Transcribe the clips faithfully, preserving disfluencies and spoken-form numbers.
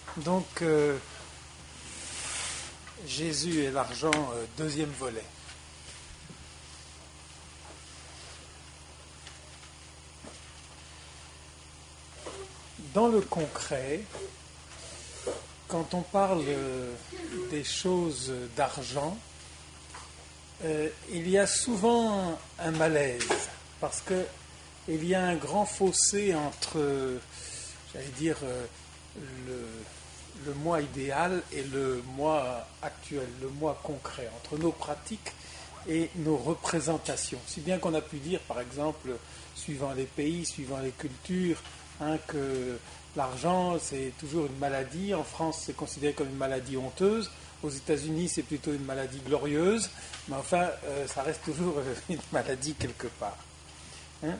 Donc, euh, Jésus et l'argent, euh, deuxième volet. Dans le concret, quand on parle euh, des choses d'argent, euh, il y a souvent un malaise, parce que il y a un grand fossé entre, euh, j'allais dire, euh, le, le moi idéal et le moi actuel, le moi concret, entre nos pratiques et nos représentations. Si bien qu'on a pu dire, par exemple, suivant les pays, suivant les cultures, hein, que l'argent, c'est toujours une maladie. En France, c'est considéré comme une maladie honteuse. Aux États-Unis, c'est plutôt une maladie glorieuse. Mais enfin, euh, ça reste toujours une maladie quelque part. Hein?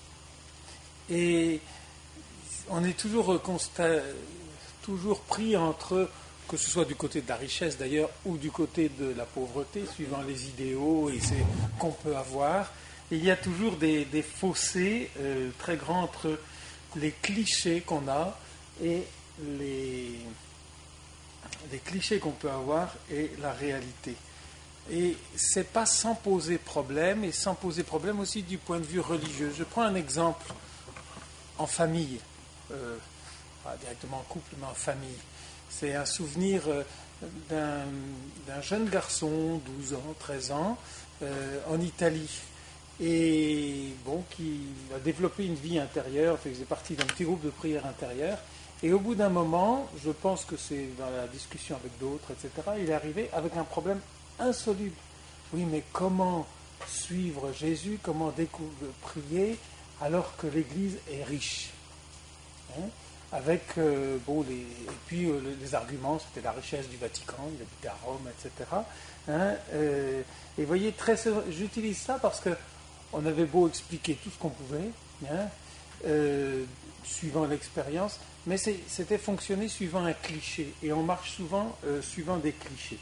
Et on est toujours, constat, toujours pris entre, que ce soit du côté de la richesse d'ailleurs, ou du côté de la pauvreté, suivant les idéaux et c'est qu'on peut avoir. Et il y a toujours des, des fossés euh, très grands entre les clichés qu'on a et les, les clichés qu'on peut avoir et la réalité. Et c'est pas sans poser problème, et sans poser problème aussi du point de vue religieux. Je prends un exemple en famille, euh, pas directement en couple, mais en famille. C'est un souvenir euh, d'un, d'un jeune garçon, douze ans, treize ans, euh, en Italie. Et bon, qui a développé une vie intérieure, il faisait partie d'un petit groupe de prière intérieure, et au bout d'un moment, je pense que c'est dans la discussion avec d'autres, et cetera, il est arrivé avec un problème insoluble. Oui, mais comment suivre Jésus, comment découvrir, prier, alors que l'Église est riche, hein, avec, euh, bon, les, et puis euh, les arguments, c'était la richesse du Vatican, il habitait à Rome, et cetera. Hein, euh, et vous voyez, très, j'utilise ça parce que on avait beau expliquer tout ce qu'on pouvait, hein, euh, suivant l'expérience, mais c'est, c'était fonctionner suivant un cliché, et on marche souvent euh, suivant des clichés.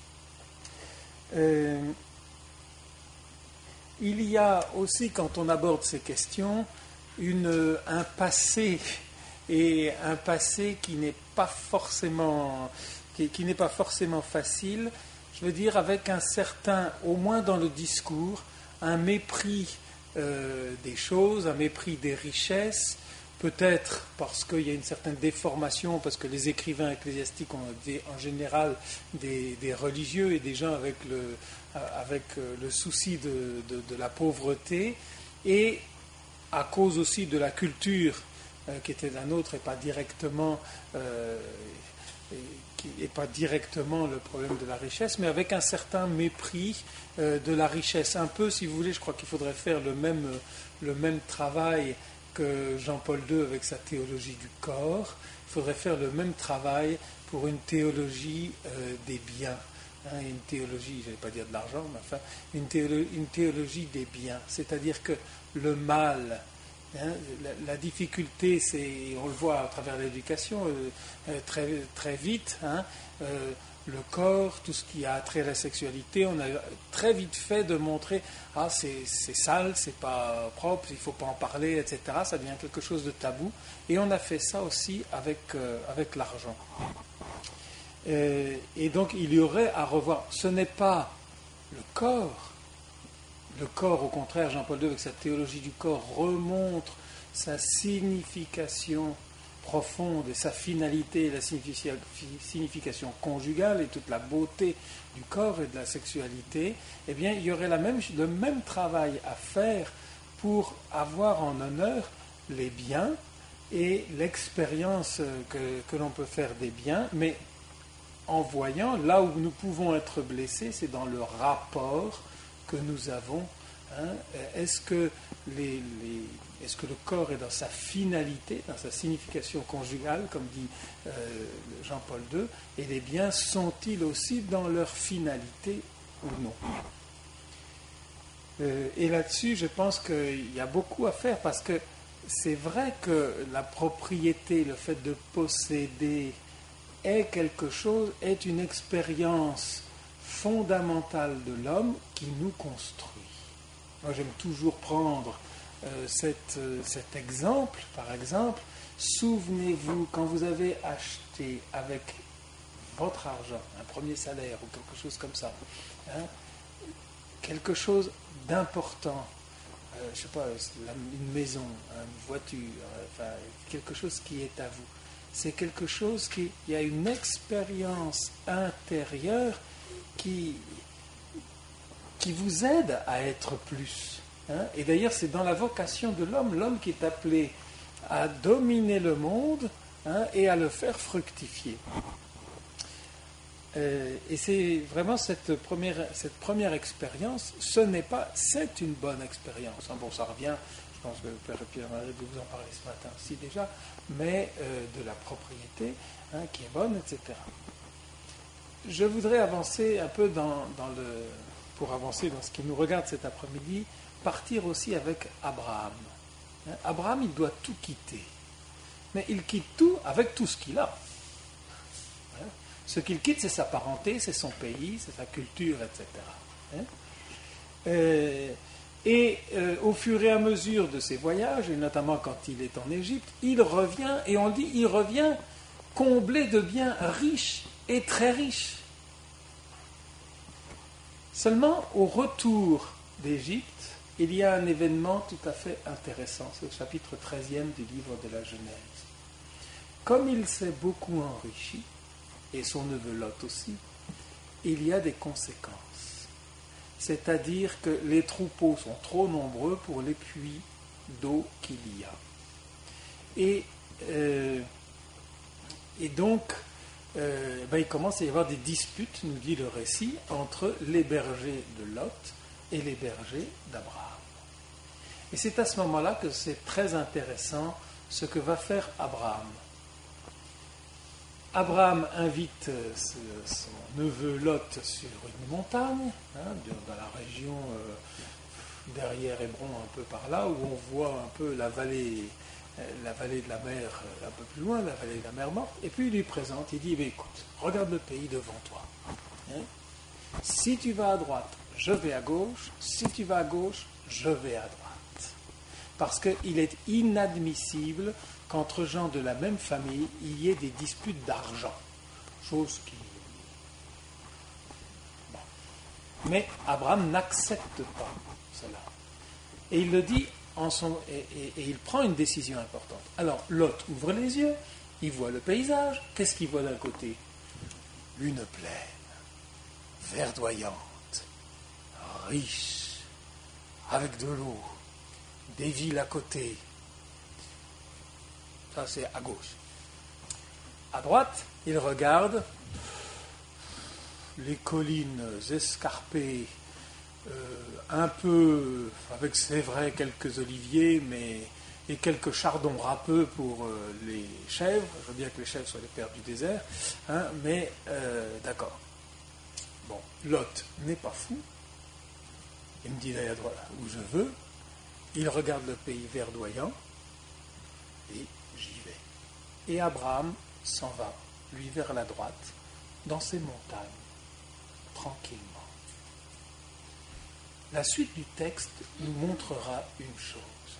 Euh, il y a aussi, quand on aborde ces questions, une, un passé, et un passé qui n'est pas forcément, qui, qui n'est pas forcément facile, je veux dire avec un certain, au moins dans le discours, un mépris euh, des choses, un mépris des richesses, peut-être parce qu'il y a une certaine déformation, parce que les écrivains ecclésiastiques ont des, en général des, des religieux et des gens avec le, avec le souci de, de, de la pauvreté, et à cause aussi de la culture euh, qui était la nôtre et pas directement... Euh, et, qui n'est pas directement le problème de la richesse, mais avec un certain mépris euh, de la richesse. Un peu, si vous voulez, je crois qu'il faudrait faire le même, le même travail que Jean-Paul deux avec sa théologie du corps. Il faudrait faire le même travail pour une théologie euh, des biens. Hein, une théologie, je ne vais pas dire de l'argent, mais enfin, une, théolo- une théologie des biens. C'est-à-dire que le mal... Hein, la, la difficulté, c'est, on le voit à travers l'éducation euh, très, très vite, hein, euh, le corps, tout ce qui a trait à la sexualité, on a très vite fait de montrer ah c'est, c'est sale, c'est pas propre, il ne faut pas en parler, et cetera. Ça devient quelque chose de tabou, et on a fait ça aussi avec, euh, avec l'argent. Euh, et donc il y aurait à revoir, ce n'est pas le corps. Le corps, au contraire, Jean-Paul deux, avec sa théologie du corps, remontre sa signification profonde et sa finalité, la signification conjugale et toute la beauté du corps et de la sexualité. Eh bien, il y aurait la même, le même travail à faire pour avoir en honneur les biens et l'expérience que, que l'on peut faire des biens, mais en voyant, là où nous pouvons être blessés, c'est dans le rapport que nous avons. Hein, est-ce que les, les, est-ce que le corps est dans sa finalité, dans sa signification conjugale, comme dit euh, Jean-Paul deux, et les biens sont-ils aussi dans leur finalité ou non? euh, Et là-dessus, je pense qu'il y a beaucoup à faire, parce que c'est vrai que la propriété, le fait de posséder, est quelque chose, est une expérience fondamentale de l'homme qui nous construit. Moi, j'aime toujours prendre euh, cette, euh, cet exemple, par exemple, souvenez-vous, quand vous avez acheté avec votre argent, un premier salaire ou quelque chose comme ça, hein, quelque chose d'important, euh, je ne sais pas, une maison, une voiture, enfin, quelque chose qui est à vous. C'est quelque chose qui il y a une expérience intérieure qui, qui vous aide à être plus. Hein. Et d'ailleurs, c'est dans la vocation de l'homme, l'homme qui est appelé à dominer le monde, hein, et à le faire fructifier. Euh, et c'est vraiment cette première, cette première expérience, ce n'est pas, c'est une bonne expérience. Hein, bon, ça revient, je pense que le Père Pierre va vous en parler ce matin aussi déjà, mais euh, de la propriété, hein, qui est bonne, et cetera. Je voudrais avancer un peu dans, dans le, pour avancer dans ce qui nous regarde cet après-midi, partir aussi avec Abraham. Hein, Abraham, il doit tout quitter, mais il quitte tout avec tout ce qu'il a. Ce qu'il quitte, c'est sa parenté, c'est son pays, c'est sa culture, et cetera. Hein? Euh, et euh, au fur et à mesure de ses voyages, et notamment quand il est en Égypte, il revient, et on dit, il revient comblé de biens, riche et très riche. Seulement, au retour d'Égypte, il y a un événement tout à fait intéressant. C'est le chapitre treizième du livre de la Genèse. Comme il s'est beaucoup enrichi, et son neveu Lot aussi, il y a des conséquences. C'est-à-dire que les troupeaux sont trop nombreux pour les puits d'eau qu'il y a. Et, euh, et donc, euh, ben, il commence à y avoir des disputes, nous dit le récit, entre les bergers de Lot et les bergers d'Abraham. Et c'est à ce moment-là que c'est très intéressant ce que va faire Abraham. Abraham invite son neveu Lot sur une montagne, hein, dans la région euh, derrière Hébron, un peu par là, où on voit un peu la vallée, la vallée de la mer, un peu plus loin, la vallée de la mer morte, et puis il lui présente, il dit, écoute, regarde le pays devant toi. Hein. Si tu vas à droite, je vais à gauche, si tu vas à gauche, je vais à droite. Parce qu'il est inadmissible qu'entre gens de la même famille, il y ait des disputes d'argent. Chose qui... Bon. Mais Abraham n'accepte pas cela. Et il le dit, en son... et, et, et il prend une décision importante. Alors, Lot ouvre les yeux, il voit le paysage. Qu'est-ce qu'il voit d'un côté? Une plaine, verdoyante, riche, avec de l'eau, des villes à côté. Ça, c'est à gauche. À droite, il regarde les collines escarpées, euh, un peu, avec, c'est vrai, quelques oliviers, mais, et quelques chardons râpeux pour euh, les chèvres. Je veux bien que les chèvres soient les pères du désert, hein, mais euh, d'accord. Bon, Lot n'est pas fou. Il me dit d'aller à droite où je veux. Il regarde le pays verdoyant et j'y vais. Et Abraham s'en va, lui, vers la droite, dans ces montagnes, tranquillement. La suite du texte nous montrera une chose,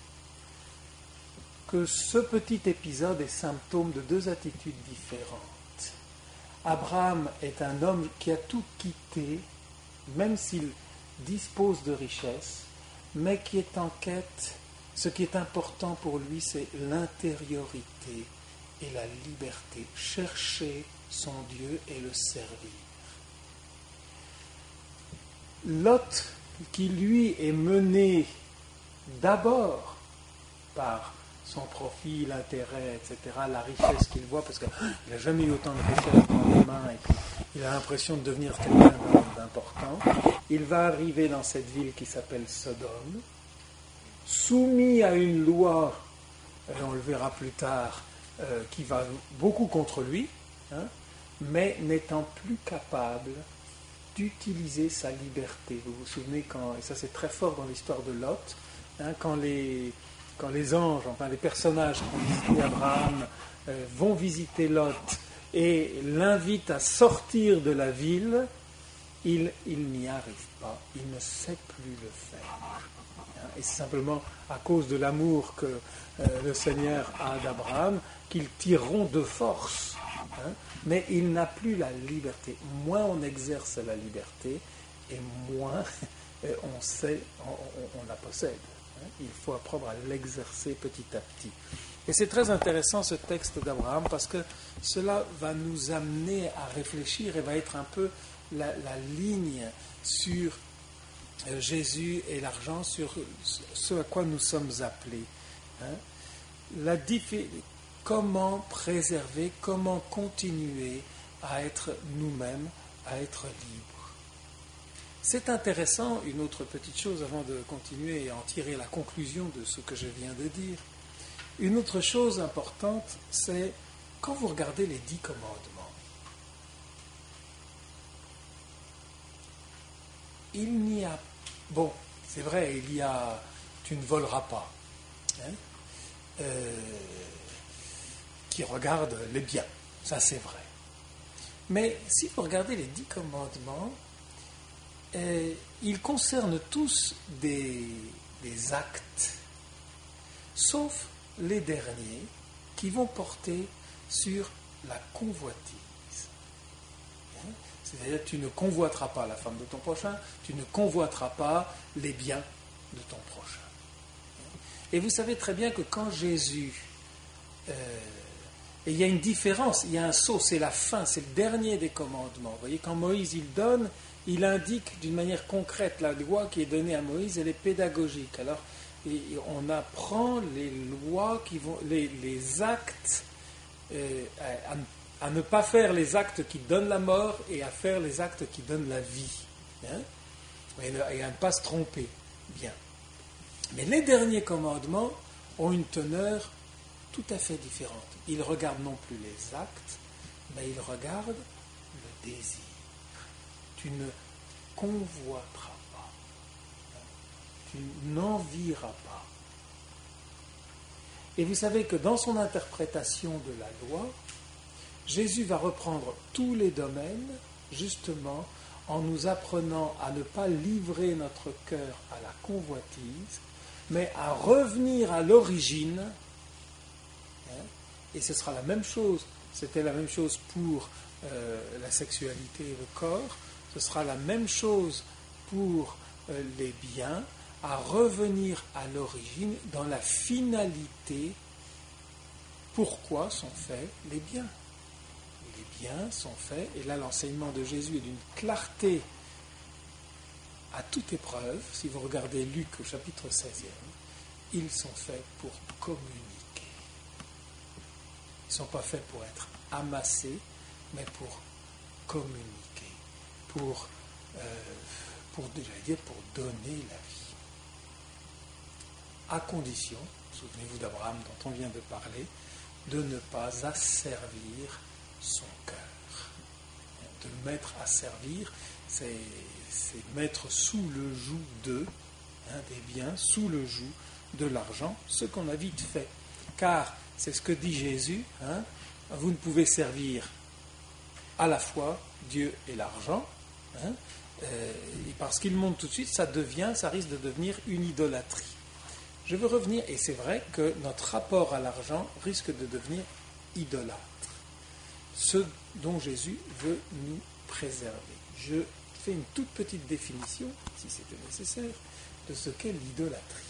que ce petit épisode est symptôme de deux attitudes différentes. Abraham est un homme qui a tout quitté, même s'il dispose de richesses, mais qui est en quête. Ce qui est important pour lui, c'est l'intériorité et la liberté. Chercher son Dieu et le servir. Lot, qui lui est mené d'abord par son profit, l'intérêt, et cetera, la richesse qu'il voit, parce qu'il n'a jamais eu autant de richesse dans les mains, et puis il a l'impression de devenir quelqu'un d'important. Il va arriver dans cette ville qui s'appelle Sodome, soumis à une loi, on le verra plus tard, euh, qui va beaucoup contre lui, hein, mais n'étant plus capable d'utiliser sa liberté. Vous vous souvenez, quand, et ça c'est très fort dans l'histoire de Lot, hein, quand, les, quand les anges, enfin les personnages qui ont visité Abraham, euh, vont visiter Lot et l'invitent à sortir de la ville, il, il n'y arrive pas, il ne sait plus le faire. Et c'est simplement à cause de l'amour que euh, le Seigneur a d'Abraham qu'ils tireront de force. Hein, mais il n'a plus la liberté. Moins on exerce la liberté, et moins on sait, on, on, on la possède. Hein. Il faut apprendre à l'exercer petit à petit. Et c'est très intéressant ce texte d'Abraham parce que cela va nous amener à réfléchir et va être un peu la, la ligne sur Jésus et l'argent, sur ce à quoi nous sommes appelés. Hein. La diffi- comment préserver, comment continuer à être nous-mêmes, à être libres. C'est intéressant, une autre petite chose avant de continuer et en tirer la conclusion de ce que je viens de dire. Une autre chose importante, c'est quand vous regardez les dix commandements, il n'y a... Bon, c'est vrai, il y a... Tu ne voleras pas. Hein, euh, qui regarde les biens, ça c'est vrai. Mais si vous regardez les dix commandements, euh, ils concernent tous des, des actes, sauf les derniers qui vont porter sur la convoitise. Hein? C'est-à-dire tu ne convoiteras pas la femme de ton prochain, tu ne convoiteras pas les biens de ton prochain. Et vous savez très bien que quand Jésus... Euh, et il y a une différence, il y a un saut, c'est la fin, c'est le dernier des commandements. Vous voyez, quand Moïse il donne, il indique d'une manière concrète la loi qui est donnée à Moïse, elle est pédagogique. Alors, et on apprend les lois, qui vont, les, les actes, euh, à, à ne pas faire les actes qui donnent la mort et à faire les actes qui donnent la vie. Hein, et, et à ne pas se tromper. Bien. Mais les derniers commandements ont une teneur tout à fait différente. Ils regardent non plus les actes, mais ils regardent le désir. Tu ne convoiteras pas. Tu n'envieras pas. Et vous savez que dans son interprétation de la loi, Jésus va reprendre tous les domaines, justement, en nous apprenant à ne pas livrer notre cœur à la convoitise, mais à revenir à l'origine. Hein, et ce sera la même chose. C'était la même chose pour euh, la sexualité et le corps. Ce sera la même chose pour euh, les biens, à revenir à l'origine dans la finalité. Pourquoi sont faits les biens? Les biens sont faits, et là l'enseignement de Jésus est d'une clarté à toute épreuve. Si vous regardez Luc au chapitre seizième, ils sont faits pour communiquer. Ils ne sont pas faits pour être amassés, mais pour communiquer, pour, euh, pour, j'allais dire, pour donner la vie. À condition, souvenez-vous d'Abraham dont on vient de parler, de ne pas asservir son cœur. De le mettre à servir, c'est, c'est mettre sous le joug de, hein, des biens, sous le joug de l'argent, ce qu'on a vite fait. Car, c'est ce que dit Jésus, hein, vous ne pouvez servir à la fois Dieu et l'argent, hein, euh, et parce qu'il monte tout de suite, ça devient, ça risque de devenir une idolâtrie. Je veux revenir, et c'est vrai que notre rapport à l'argent risque de devenir idolâtre. Ce dont Jésus veut nous préserver. Je fais une toute petite définition, si c'était nécessaire, de ce qu'est l'idolâtrie.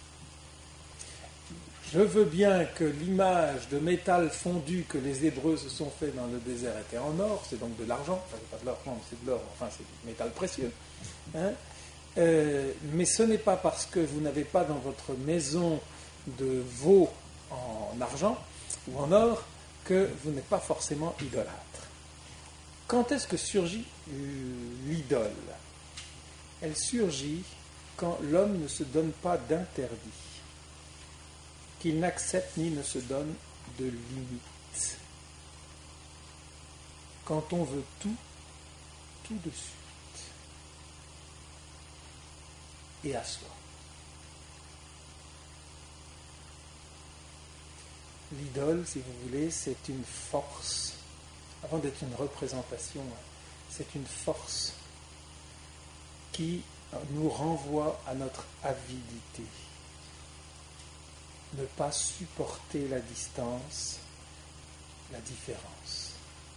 Je veux bien que l'image de métal fondu que les Hébreux se sont fait dans le désert était en or, c'est donc de l'argent, enfin c'est pas de l'argent, c'est de l'or, enfin c'est du métal précieux. Hein, euh, mais ce n'est pas parce que vous n'avez pas dans votre maison de veau en argent ou en or que vous n'êtes pas forcément idolâtre. Quand est-ce que surgit l'idole? Elle surgit quand l'homme ne se donne pas d'interdit, qu'il n'accepte ni ne se donne de limite. Quand on veut tout, tout de suite, et à soi. L'idole, si vous voulez, c'est une force, avant d'être une représentation, c'est une force qui nous renvoie à notre avidité. Ne pas supporter la distance, la différence.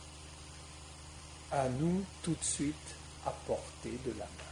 À nous, tout de suite, à portée de la main.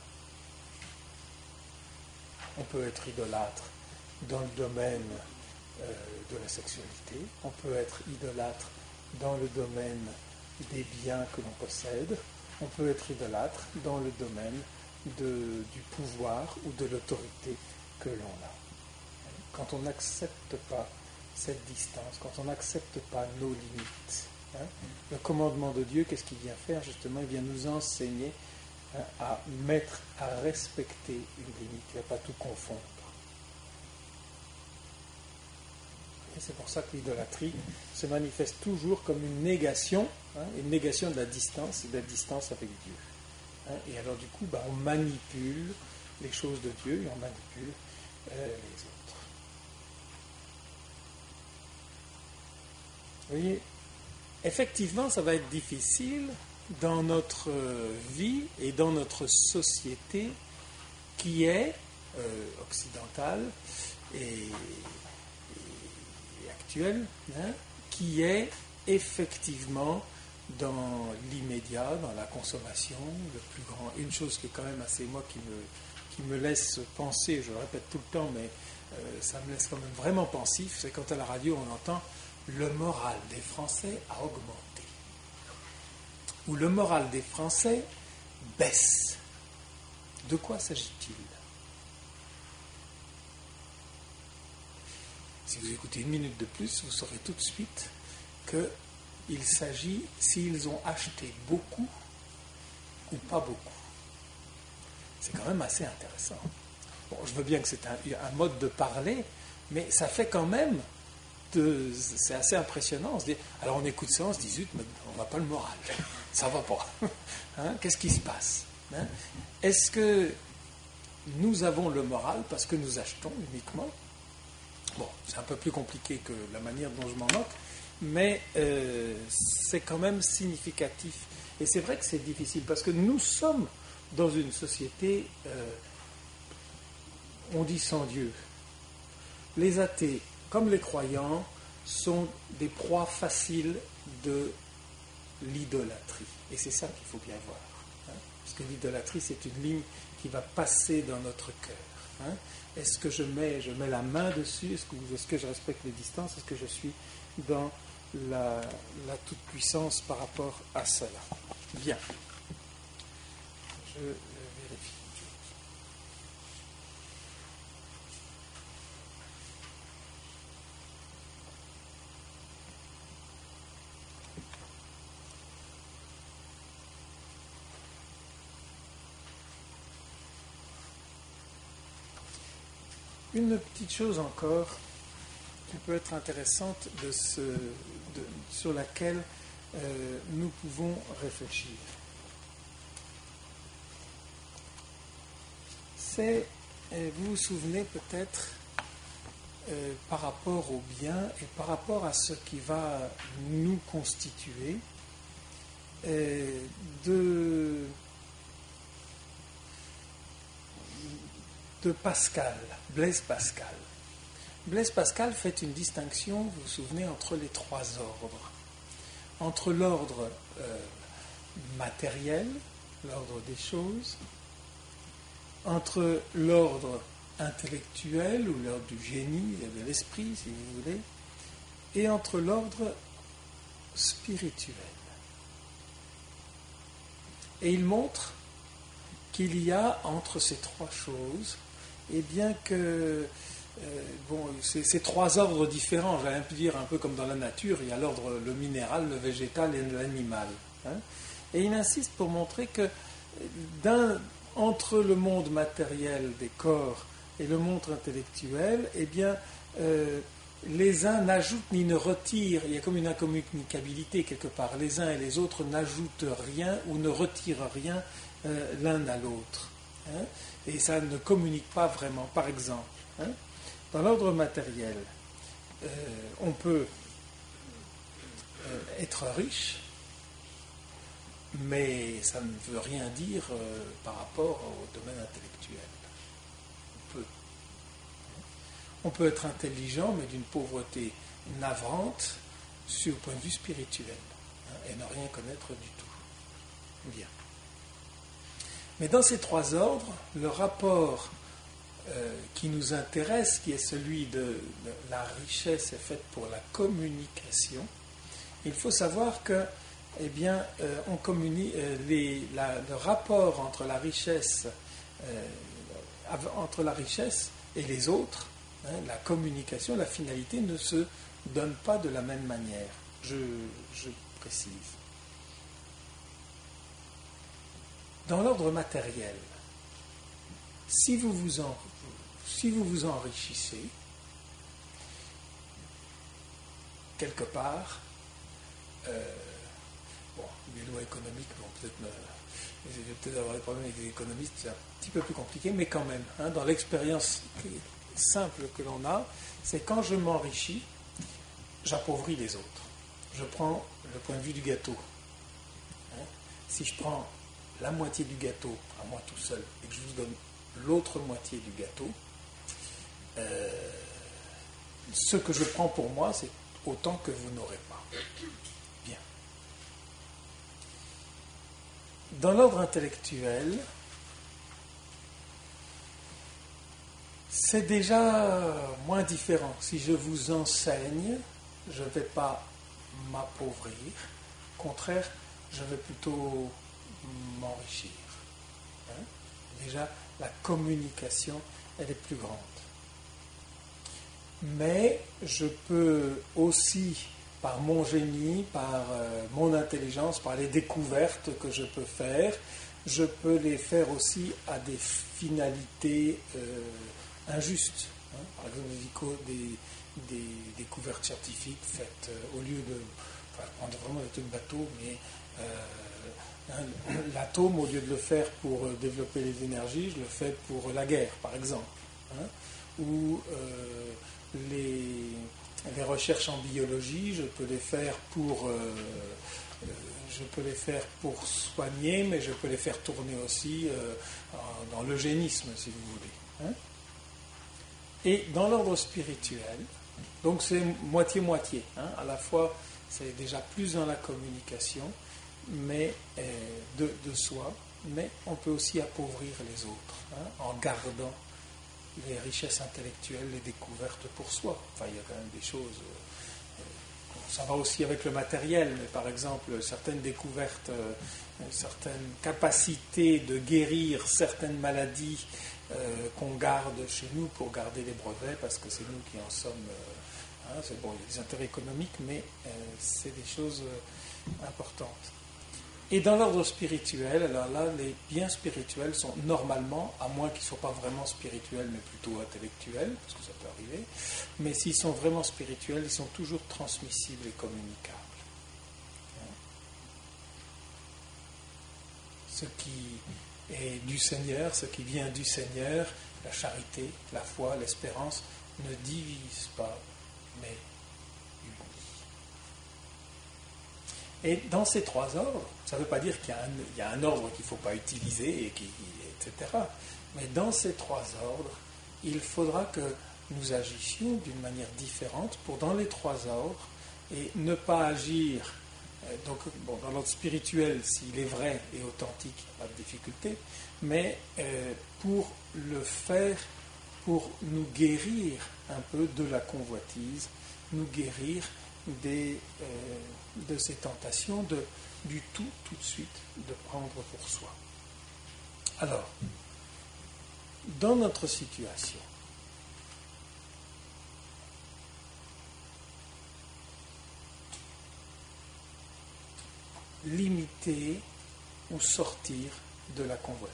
On peut être idolâtre dans le domaine euh, de la sexualité, on peut être idolâtre dans le domaine des biens que l'on possède, on peut être idolâtre dans le domaine de, du pouvoir ou de l'autorité que l'on a. Quand on n'accepte pas cette distance, quand on n'accepte pas nos limites, hein, le commandement de Dieu, qu'est-ce qu'il vient faire justement? Il vient nous enseigner hein, à mettre, à respecter une limite, et à ne pas tout confondre. Et c'est pour ça que l'idolâtrie se manifeste toujours comme une négation, hein, une négation de la distance et de la distance avec Dieu. Hein, et alors du coup, bah, on manipule les choses de Dieu et on manipule euh, les autres. Vous voyez, effectivement, ça va être difficile dans notre vie et dans notre société qui est euh, occidentale et, et, et actuelle, hein, qui est effectivement dans l'immédiat, dans la consommation, le plus grand. Une chose qui est quand même assez, moi, qui me, qui me laisse penser, je le répète tout le temps, mais euh, ça me laisse quand même vraiment pensif, c'est quand à la radio on entend le moral des Français a augmenté. Ou le moral des Français baisse. De quoi s'agit-il? Si vous écoutez une minute de plus, vous saurez tout de suite qu'il s'agit s'ils ont acheté beaucoup ou pas beaucoup. C'est quand même assez intéressant. Bon, je veux bien que c'est un, un mode de parler, mais ça fait quand même... De, c'est assez impressionnant. On se dit, alors on écoute ça, on se dit, zut, mais on n'a pas le moral. Ça ne va pas. Hein, qu'est-ce qui se passe? Hein, est-ce que nous avons le moral parce que nous achetons uniquement? Bon, c'est un peu plus compliqué que la manière dont je m'en moque, mais euh, c'est quand même significatif. Et c'est vrai que c'est difficile parce que nous sommes dans une société, euh, on dit sans Dieu. Les athées, comme les croyants, sont des proies faciles de l'idolâtrie. Et c'est ça qu'il faut bien voir. Hein, parce que l'idolâtrie, c'est une ligne qui va passer dans notre cœur. Hein. Est-ce que je mets, je mets la main dessus? Est-ce que, est-ce que je respecte les distances? Est-ce que je suis dans la, la toute-puissance par rapport à cela? Bien. Je vérifie. Une petite chose encore qui peut être intéressante de ce, de, sur laquelle euh, nous pouvons réfléchir. C'est, vous vous souvenez peut-être, euh, par rapport au bien et par rapport à ce qui va nous constituer, euh, de... de Pascal, Blaise Pascal. Blaise Pascal fait une distinction, vous vous souvenez, entre les trois ordres. Entre l'ordre euh, matériel, l'ordre des choses, entre l'ordre intellectuel, ou l'ordre du génie, de l'esprit, si vous voulez, et entre l'ordre spirituel. Et il montre qu'il y a entre ces trois choses, et bien que euh, bon, c'est, c'est trois ordres différents, j'allais dire un peu comme dans la nature, il y a l'ordre, le minéral, le végétal et l'animal. Hein, et il insiste pour montrer que d'un, entre le monde matériel des corps et le monde intellectuel, eh bien, euh, les uns n'ajoutent ni ne retirent, il y a comme une incommunicabilité quelque part, les uns et les autres n'ajoutent rien ou ne retirent rien euh, l'un à l'autre. Hein, et ça ne communique pas vraiment. Par exemple, hein, dans l'ordre matériel, euh, on peut euh, être riche mais ça ne veut rien dire euh, par rapport au domaine intellectuel. On peut, on peut être intelligent, mais d'une pauvreté navrante sur le point de vue spirituel, hein, et ne rien connaître du tout. Bien. Mais dans ces trois ordres, le rapport euh, qui nous intéresse, qui est celui de, de la richesse est faite pour la communication, il faut savoir que, eh bien, euh, on communique, euh, les, la, le rapport entre la richesse, euh, entre la richesse et les autres, hein, la communication, la finalité ne se donne pas de la même manière. Je, je précise. Dans l'ordre matériel, si vous vous, en, si vous vous enrichissez, quelque part, euh, bon, les lois économiques vont peut-être me, je vais peut-être avoir des problèmes avec les économistes, c'est un petit peu plus compliqué, mais quand même, hein, dans l'expérience simple que l'on a, c'est quand je m'enrichis, j'appauvris les autres. Je prends le point de vue du gâteau. Hein, si je prends la moitié du gâteau à moi tout seul et que je vous donne l'autre moitié du gâteau, euh, ce que je prends pour moi, c'est autant que vous n'aurez pas. Bien. Dans l'ordre intellectuel, c'est déjà moins différent. Si je vous enseigne, je ne vais pas m'appauvrir. Au contraire, je vais plutôt m'enrichir. Hein? Déjà, la communication, elle est plus grande. Mais je peux aussi, par mon génie, par euh, mon intelligence, par les découvertes que je peux faire, je peux les faire aussi à des finalités euh, injustes. Hein? Par exemple, des, des découvertes scientifiques faites euh, au lieu de... Enfin, prendre vraiment le bateau, mais... Euh, l'atome, au lieu de le faire pour développer les énergies, je le fais pour la guerre, par exemple. Hein, ou euh, les, les recherches en biologie, je peux les faire pour, euh, je peux les faire pour soigner, mais je peux les faire tourner aussi euh, dans l'eugénisme, si vous voulez. Hein. Et dans l'ordre spirituel, donc c'est moitié-moitié. Hein, à la fois, c'est déjà plus dans la communication, mais euh, de, de soi, mais on peut aussi appauvrir les autres, hein, en gardant les richesses intellectuelles, les découvertes pour soi. Enfin, il y a quand même des choses... Euh, ça va aussi avec le matériel, mais par exemple, certaines découvertes, euh, certaines capacités de guérir certaines maladies euh, qu'on garde chez nous pour garder les brevets, parce que c'est nous qui en sommes... Euh, hein, c'est bon, il y a des intérêts économiques, mais euh, c'est des choses euh, importantes. Et dans l'ordre spirituel, alors là, les biens spirituels sont normalement, à moins qu'ils ne soient pas vraiment spirituels, mais plutôt intellectuels, parce que ça peut arriver, mais s'ils sont vraiment spirituels, ils sont toujours transmissibles et communicables. Ce qui est du Seigneur, ce qui vient du Seigneur, la charité, la foi, l'espérance, ne divise pas, mais et dans ces trois ordres, ça ne veut pas dire qu'il y a un, il y a un ordre qu'il ne faut pas utiliser, et, qui, et cetera. Mais dans ces trois ordres, il faudra que nous agissions d'une manière différente pour, dans les trois ordres, et ne pas agir. Donc, bon, dans l'ordre spirituel, s'il est vrai et authentique, pas de difficulté, mais euh, pour le faire, pour nous guérir un peu de la convoitise, nous guérir des, euh, de ces tentations de, du tout, tout de suite, de prendre pour soi. Alors, dans notre situation, limiter ou sortir de la convoitise.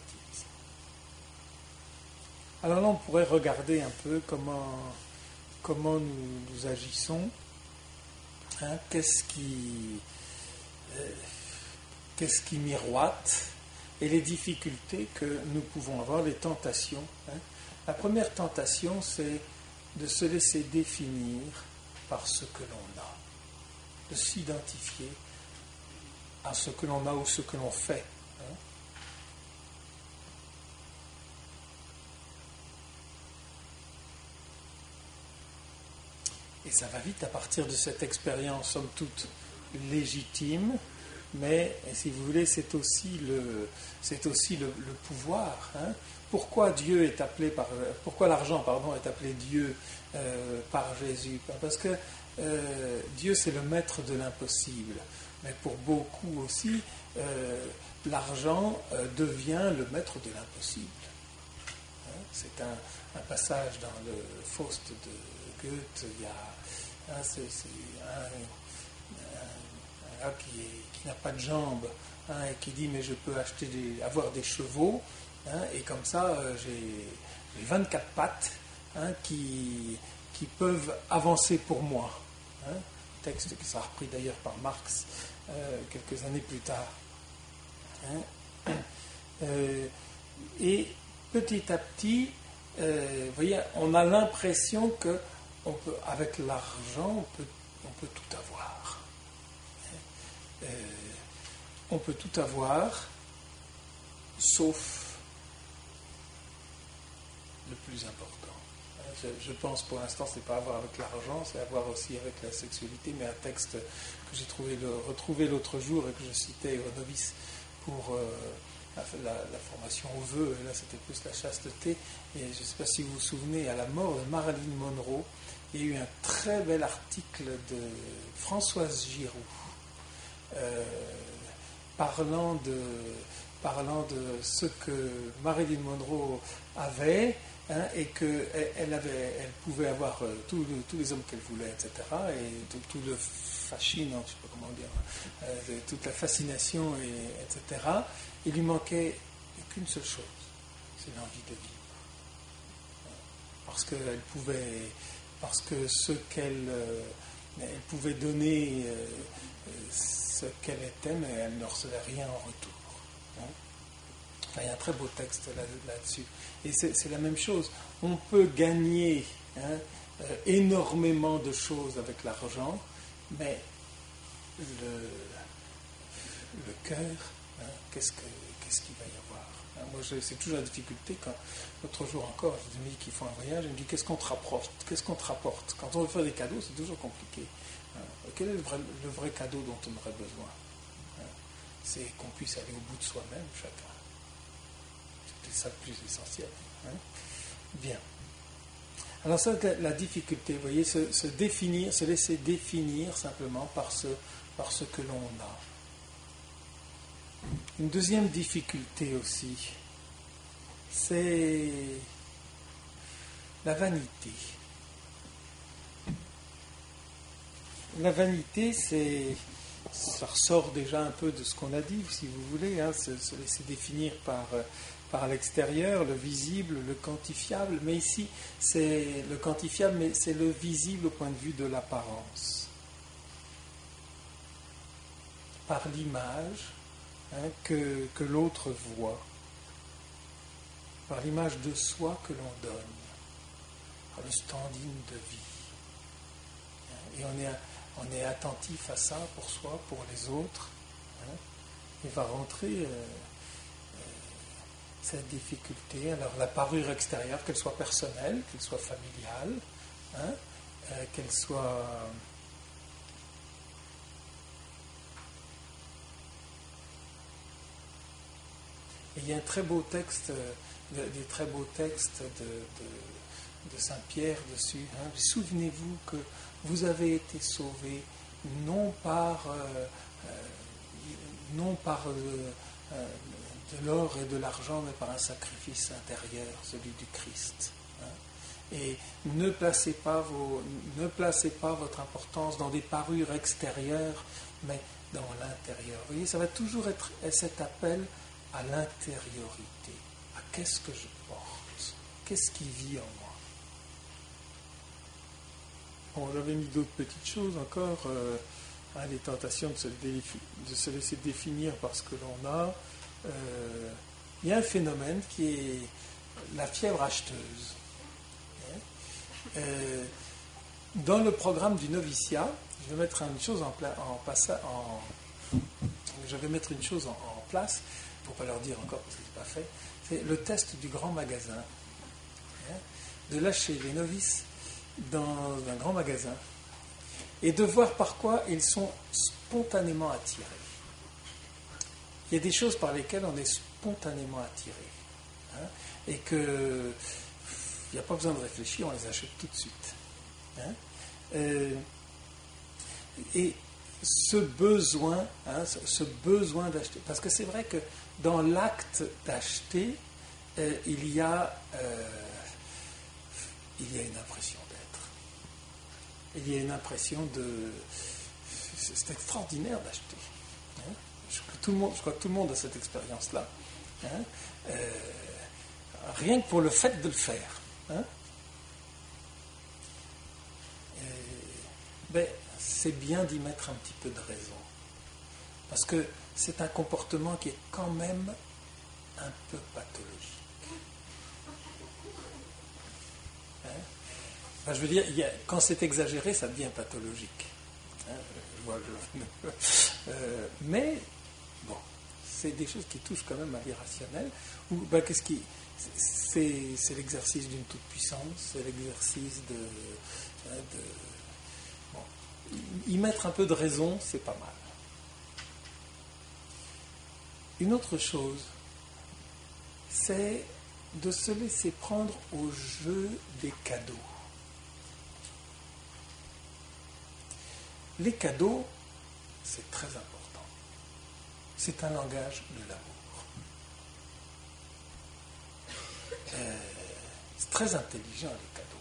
Alors là, on pourrait regarder un peu comment, comment nous, nous agissons. Hein, qu'est-ce qui, euh, qu'est-ce qui miroite et les difficultés que nous pouvons avoir, les tentations. Hein. La première tentation, c'est de se laisser définir par ce que l'on a, de s'identifier à ce que l'on a ou ce que l'on fait. Hein. Et ça va vite à partir de cette expérience, somme toute, légitime, mais si vous voulez, c'est aussi le, c'est aussi le, le pouvoir. Hein. Pourquoi Dieu est appelé par, pourquoi l'argent, pardon, est appelé Dieu euh, par Jésus? Parce que euh, Dieu, c'est le maître de l'impossible. Mais pour beaucoup aussi, euh, l'argent euh, devient le maître de l'impossible. Hein. C'est un, un passage dans le Faust de Goethe. Il y a, hein, c'est, c'est un, un, un gars qui, est, qui n'a pas de jambes, hein, et qui dit mais je peux acheter des, avoir des chevaux. Hein, et comme ça, euh, j'ai, j'ai vingt-quatre pattes, hein, qui, qui peuvent avancer pour moi. Hein, texte qui sera repris d'ailleurs par Marx euh, quelques années plus tard. Hein, euh, et petit à petit, euh, vous voyez, on a l'impression que on peut, avec l'argent, on peut, on peut tout avoir. Euh, on peut tout avoir, sauf le plus important. Je, je pense pour l'instant, ce n'est pas avoir avec l'argent, c'est avoir aussi avec la sexualité, mais un texte que j'ai trouvé le, retrouvé l'autre jour et que je citais aux novices pour euh, la, la, la formation au vœu, et là c'était plus la chasteté, et je ne sais pas si vous vous souvenez, à la mort de Marilyn Monroe, il y a eu un très bel article de Françoise Giroud euh, parlant de parlant de ce que Marilyn Monroe avait, hein, et qu'elle avait, elle pouvait avoir euh, tous tous les hommes qu'elle voulait, et cetera. Et tout, tout le fascine, je ne sais pas comment dire, euh, toute la fascination, et, etc. Il lui manquait qu'une seule chose, c'est l'envie de vivre. Parce qu'elle pouvait, parce que ce qu'elle euh, elle pouvait donner, euh, ce qu'elle était, mais elle ne recevait rien en retour. Hein. Enfin, il y a un très beau texte là, là-dessus. Et c'est, c'est la même chose. On peut gagner, hein, euh, énormément de choses avec l'argent, mais le, le cœur, hein, qu'est-ce, que, qu'est-ce qu'il va y avoir? Hein, moi, je, c'est toujours la difficulté. Quand, l'autre jour encore, j'ai des amis qui font un voyage, ils me disent qu'est-ce qu'on te rapporte? Qu'est-ce qu'on te rapporte? Quand on veut faire des cadeaux, c'est toujours compliqué. Hein. Quel est le vrai, le vrai cadeau dont on aurait besoin? Hein. C'est qu'on puisse aller au bout de soi-même, chacun. C'est ça le plus essentiel. Hein. Bien. Alors ça, la difficulté, vous voyez, se, se définir, se laisser définir simplement par ce, par ce que l'on a. Une deuxième difficulté aussi, c'est la vanité. La vanité, c'est, ça ressort déjà un peu de ce qu'on a dit, si vous voulez, hein, se, se laisser définir par, par l'extérieur, le visible, le quantifiable, mais ici, c'est le quantifiable, mais c'est le visible au point de vue de l'apparence. Par l'image, hein, que, que l'autre voit, par l'image de soi que l'on donne, par le standing de vie. Et on est, on est attentif à ça pour soi, pour les autres. Hein, et va rentrer euh, euh, cette difficulté. Alors la parure extérieure, qu'elle soit personnelle, qu'elle soit familiale, hein, euh, qu'elle soit... Et il y a un très beau texte, euh, des très beaux textes de, de, de Saint-Pierre dessus. Hein. Souvenez-vous que vous avez été sauvés non par, euh, euh, non par euh, euh, de l'or et de l'argent, mais par un sacrifice intérieur, celui du Christ. Hein. Et ne placez pas vos, ne placez pas votre importance dans des parures extérieures, mais dans l'intérieur. Vous voyez, ça va toujours être cet appel à l'intériorité, à qu'est-ce que je porte, qu'est-ce qui vit en moi. Bon, j'avais mis d'autres petites choses encore, euh, hein, les tentations de se, défi- de se laisser définir par ce que l'on a. Euh, il y a un phénomène qui est la fièvre acheteuse. Euh, dans le programme du noviciat, je vais mettre une chose en, pla- en, passa- en je vais mettre une chose en, en place, pour ne pas leur dire encore parce que ce n'est pas fait, c'est le test du grand magasin. Hein, de lâcher les novices dans un grand magasin et de voir par quoi ils sont spontanément attirés. Il y a des choses par lesquelles on est spontanément attiré. Hein, et que il n'y a pas besoin de réfléchir, on les achète tout de suite. Hein, euh, et ce besoin, hein, ce, ce besoin d'acheter, parce que c'est vrai que dans l'acte d'acheter, euh, il y a euh, il y a une impression d'être. Il y a une impression de... C'est extraordinaire d'acheter. Hein, je, tout le monde, je crois que tout le monde a cette expérience-là. Hein, euh, rien que pour le fait de le faire. Hein, et, ben, c'est bien d'y mettre un petit peu de raison. Parce que c'est un comportement qui est quand même un peu pathologique. Hein? Enfin, je veux dire, il y a, quand c'est exagéré, ça devient pathologique. Hein? Je vois, je, euh, mais, bon, c'est des choses qui touchent quand même à l'irrationnel. Ou, ben, qu'est-ce qui, c'est, c'est l'exercice d'une toute-puissance, c'est l'exercice de... de bon, y mettre un peu de raison, c'est pas mal. Une autre chose, c'est de se laisser prendre au jeu des cadeaux. Les cadeaux, c'est très important. C'est un langage de l'amour. Euh, c'est très intelligent, les cadeaux.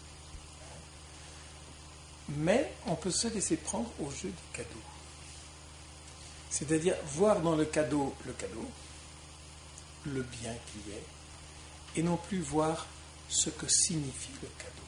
Mais on peut se laisser prendre au jeu des cadeaux. C'est-à-dire voir dans le cadeau le cadeau, le bien qui est, et non plus voir ce que signifie le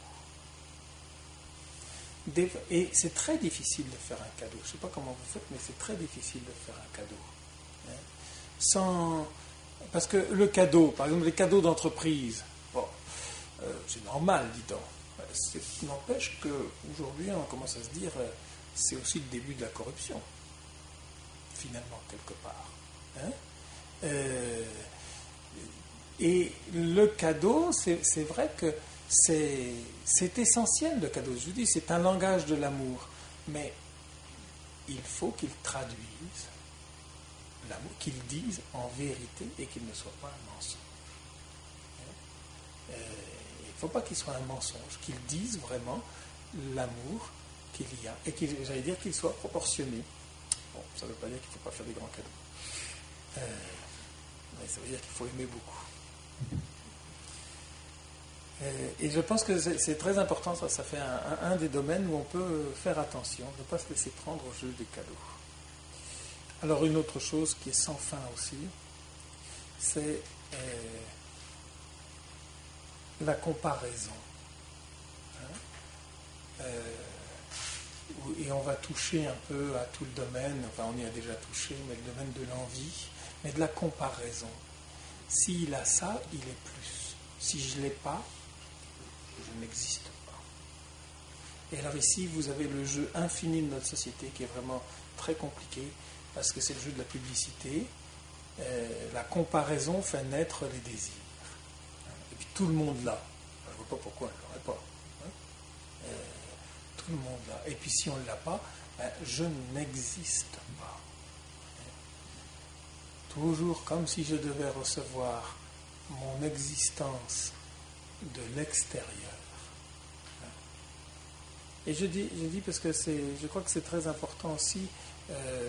cadeau. Et c'est très difficile de faire un cadeau. Je ne sais pas comment vous faites, mais c'est très difficile de faire un cadeau. Sans... Parce que le cadeau, par exemple les cadeaux d'entreprise, bon, euh, c'est normal, dit-on. C'est, n'empêche qu'aujourd'hui, on commence à se dire, euh, c'est aussi le début de la corruption. Finalement, quelque part. Hein, euh, et le cadeau, c'est, c'est vrai que c'est, c'est essentiel, le cadeau. Je vous dis, c'est un langage de l'amour. Mais il faut qu'il traduise l'amour, qu'il dise en vérité et qu'il ne soit pas un mensonge. Hein, euh, il ne faut pas qu'il soit un mensonge, qu'il dise vraiment l'amour qu'il y a et qu'il, j'allais dire qu'il soit proportionné. Bon, ça ne veut pas dire qu'il ne faut pas faire des grands cadeaux. Euh, mais ça veut dire qu'il faut aimer beaucoup. Euh, et je pense que c'est, c'est très important, ça, ça fait un, un, un des domaines où on peut faire attention, de ne pas se laisser prendre au jeu des cadeaux. Alors une autre chose qui est sans fin aussi, c'est euh, la comparaison. Hein, euh, et on va toucher un peu à tout le domaine, enfin on y a déjà touché, mais le domaine de l'envie, mais de la comparaison. S'il a ça, il est plus. Si je ne l'ai pas, je n'existe pas. Et alors ici, vous avez le jeu infini de notre société qui est vraiment très compliqué, parce que c'est le jeu de la publicité. Euh, la comparaison fait naître les désirs. Et puis tout le monde l'a. Je ne vois pas pourquoi on ne l'aurait pas. Hein, euh, tout le monde l'a. Et puis si on ne l'a pas, ben, je n'existe pas. Toujours comme si je devais recevoir mon existence de l'extérieur. Et je dis, je dis parce que c'est, je crois que c'est très important aussi euh,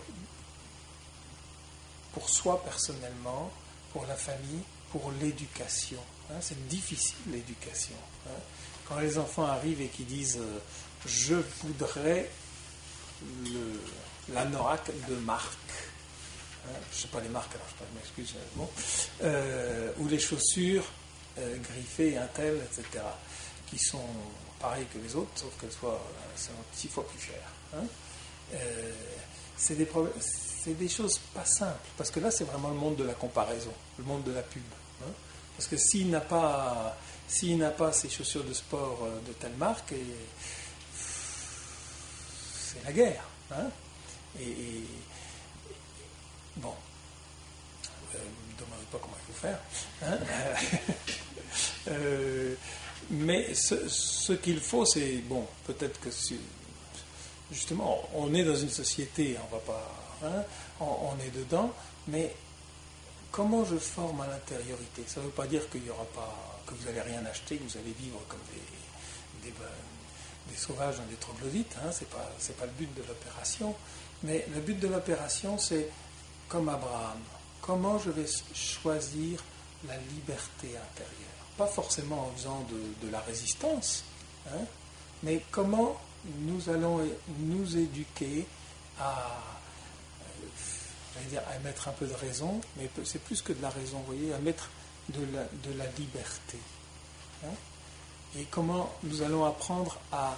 pour soi personnellement, pour la famille, pour l'éducation. Hein, c'est difficile l'éducation. Hein. Quand les enfants arrivent et qui disent euh, je voudrais le, l'anorak de marque. Hein, je ne sais pas les marques, alors je m'excuse. Bon, euh, ou les chaussures euh, griffées, un tel, et cetera, qui sont pareilles que les autres, sauf qu'elles soient euh, six fois plus chères. Hein. Euh, c'est, des problèmes, c'est des choses pas simples, parce que là, c'est vraiment le monde de la comparaison, le monde de la pub. Hein. Parce que s'il n'a pas, s'il n'a pas ses chaussures de sport de telle marque, et, c'est la guerre. Hein. Et, et faire. Hein euh, mais ce, ce qu'il faut, c'est, bon, peut-être que si, justement, on est dans une société, on va pas, hein, on, on est dedans, mais comment je forme à l'intériorité? Ça ne veut pas dire qu'il y aura pas, que vous n'allez rien acheter, que vous allez vivre comme des, des, des sauvages dans des troglodytes, hein, c'est pas, c'est pas le but de l'opération, mais le but de l'opération, c'est comme Abraham. Comment je vais choisir la liberté intérieure? Pas forcément en faisant de, de la résistance, hein, mais comment nous allons nous éduquer à, euh, dire, à mettre un peu de raison, mais c'est plus que de la raison, vous voyez, à mettre de la, de la liberté. Hein, et comment nous allons apprendre à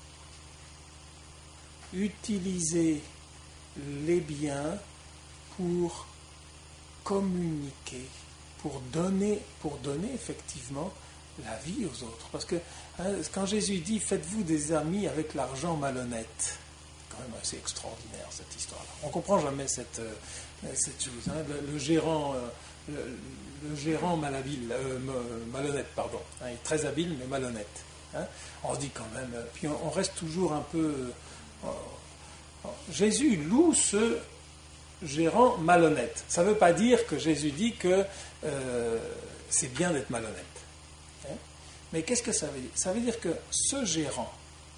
utiliser les biens pour communiquer, pour donner, pour donner effectivement la vie aux autres. Parce que hein, quand Jésus dit « Faites-vous des amis avec l'argent malhonnête », c'est quand même assez extraordinaire cette histoire-là. On ne comprend jamais cette, euh, cette chose. Hein. Le, le gérant, euh, le, le gérant malhabile, euh, malhonnête, pardon. Hein, il est très habile, mais malhonnête. Hein. On se dit quand même... Euh, puis on, on reste toujours un peu... Euh, euh, Jésus loue ce gérant malhonnête. Ça ne veut pas dire que Jésus dit que euh, c'est bien d'être malhonnête. Hein? Mais qu'est-ce que ça veut dire? Ça veut dire que ce gérant,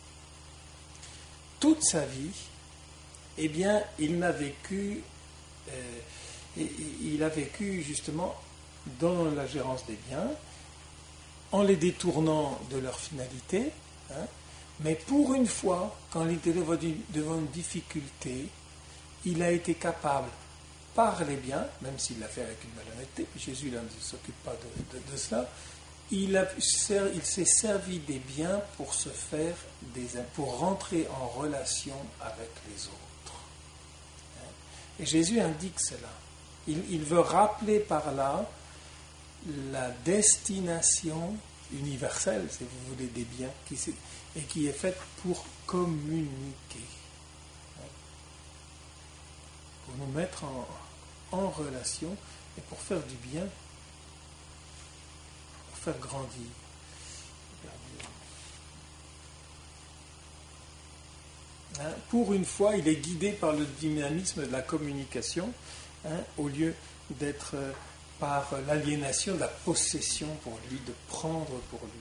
toute sa vie, eh bien, il n'a vécu, euh, il a vécu justement dans la gérance des biens, en les détournant de leur finalité, hein? Mais pour une fois, quand il était devant une difficulté, il a été capable, par les biens, même s'il l'a fait avec une malhonnêteté, puis Jésus là, ne s'occupe pas de, de, de cela, il, a, il s'est servi des biens pour se faire des, pour rentrer en relation avec les autres. Et Jésus indique cela. Il, il veut rappeler par là la destination universelle, si vous voulez, des biens, qui, et qui est faite pour communiquer. Pour nous mettre en, en relation et pour faire du bien, pour faire grandir. Hein, pour une fois, il est guidé par le dynamisme de la communication, hein, au lieu d'être euh, par l'aliénation de la possession pour lui, de prendre pour lui.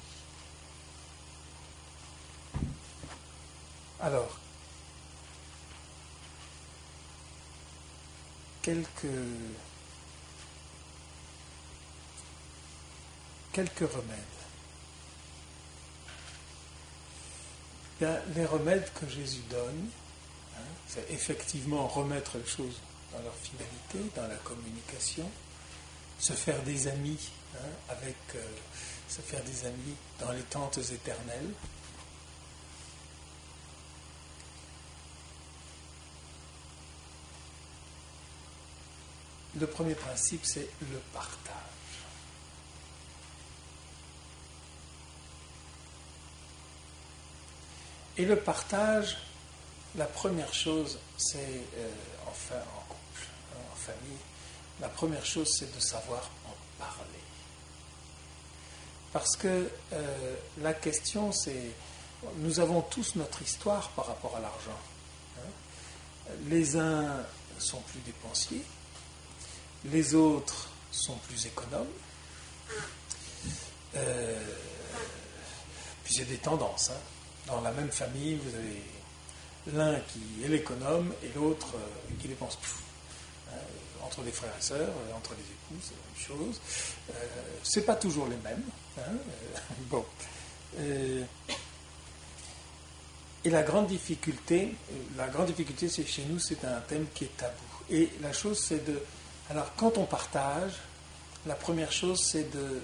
Alors, quelques, quelques remèdes. Bien, les remèdes que Jésus donne, hein, c'est effectivement remettre les choses dans leur finalité, dans la communication, se faire des amis, hein, avec, euh, se faire des amis dans les tentes éternelles. Le premier principe, c'est le partage. Et le partage, la première chose, c'est, euh, enfin en couple, hein, en famille, la première chose, c'est de savoir en parler. Parce que euh, la question, c'est, nous avons tous notre histoire par rapport à l'argent. Hein. Les uns sont plus dépensiers, les autres sont plus économes. Euh, puis il y a des tendances. Hein. Dans la même famille, vous avez l'un qui est l'économe et l'autre euh, qui dépense plus. Hein. Entre les frères et sœurs, entre les époux, c'est la même chose. Euh, c'est pas toujours les mêmes. Hein. Euh, bon. Euh, et la grande difficulté, la grande difficulté, c'est chez nous, c'est un thème qui est tabou. Et la chose, c'est de Alors, quand on partage, la première chose, c'est de,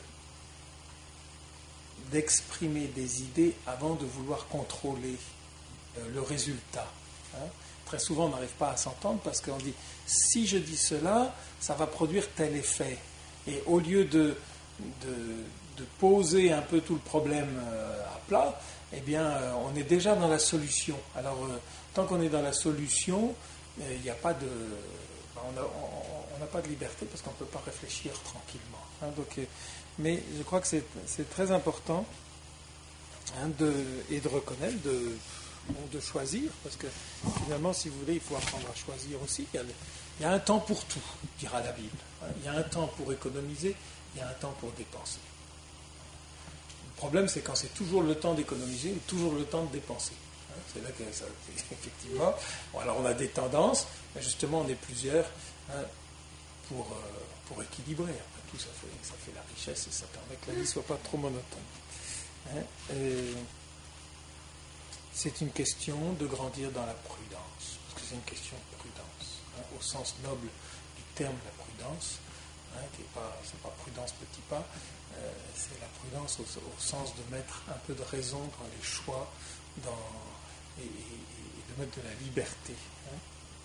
d'exprimer des idées avant de vouloir contrôler euh, le résultat. Hein. Très souvent, on n'arrive pas à s'entendre parce qu'on dit « si je dis cela, ça va produire tel effet ». Et au lieu de, de, de poser un peu tout le problème euh, à plat, eh bien, euh, on est déjà dans la solution. Alors, euh, tant qu'on est dans la solution, il n'y a pas de... on n'a pas de liberté parce qu'on ne peut pas réfléchir tranquillement. Hein, donc, euh, mais je crois que c'est, c'est très important hein, de, et de reconnaître, de, bon, de choisir, parce que finalement, si vous voulez, il faut apprendre à choisir aussi. Il y a, il y a un temps pour tout, dira la Bible. Hein, il y a un temps pour économiser, il y a un temps pour dépenser. Le problème, c'est quand c'est toujours le temps d'économiser ou toujours le temps de dépenser. C'est là que ça, effectivement. Bon, alors on a des tendances, mais justement on est plusieurs hein, pour, euh, pour équilibrer. Après tout, ça fait, ça fait la richesse et ça permet que la vie ne soit pas trop monotone. Hein, c'est une question de grandir dans la prudence, parce que c'est une question de prudence, hein, au sens noble du terme la prudence, hein, qui n'est pas, c'est pas prudence petit pas, euh, c'est la prudence au, au sens de mettre un peu de raison dans les choix, dans Et, et de mettre de la liberté. Hein.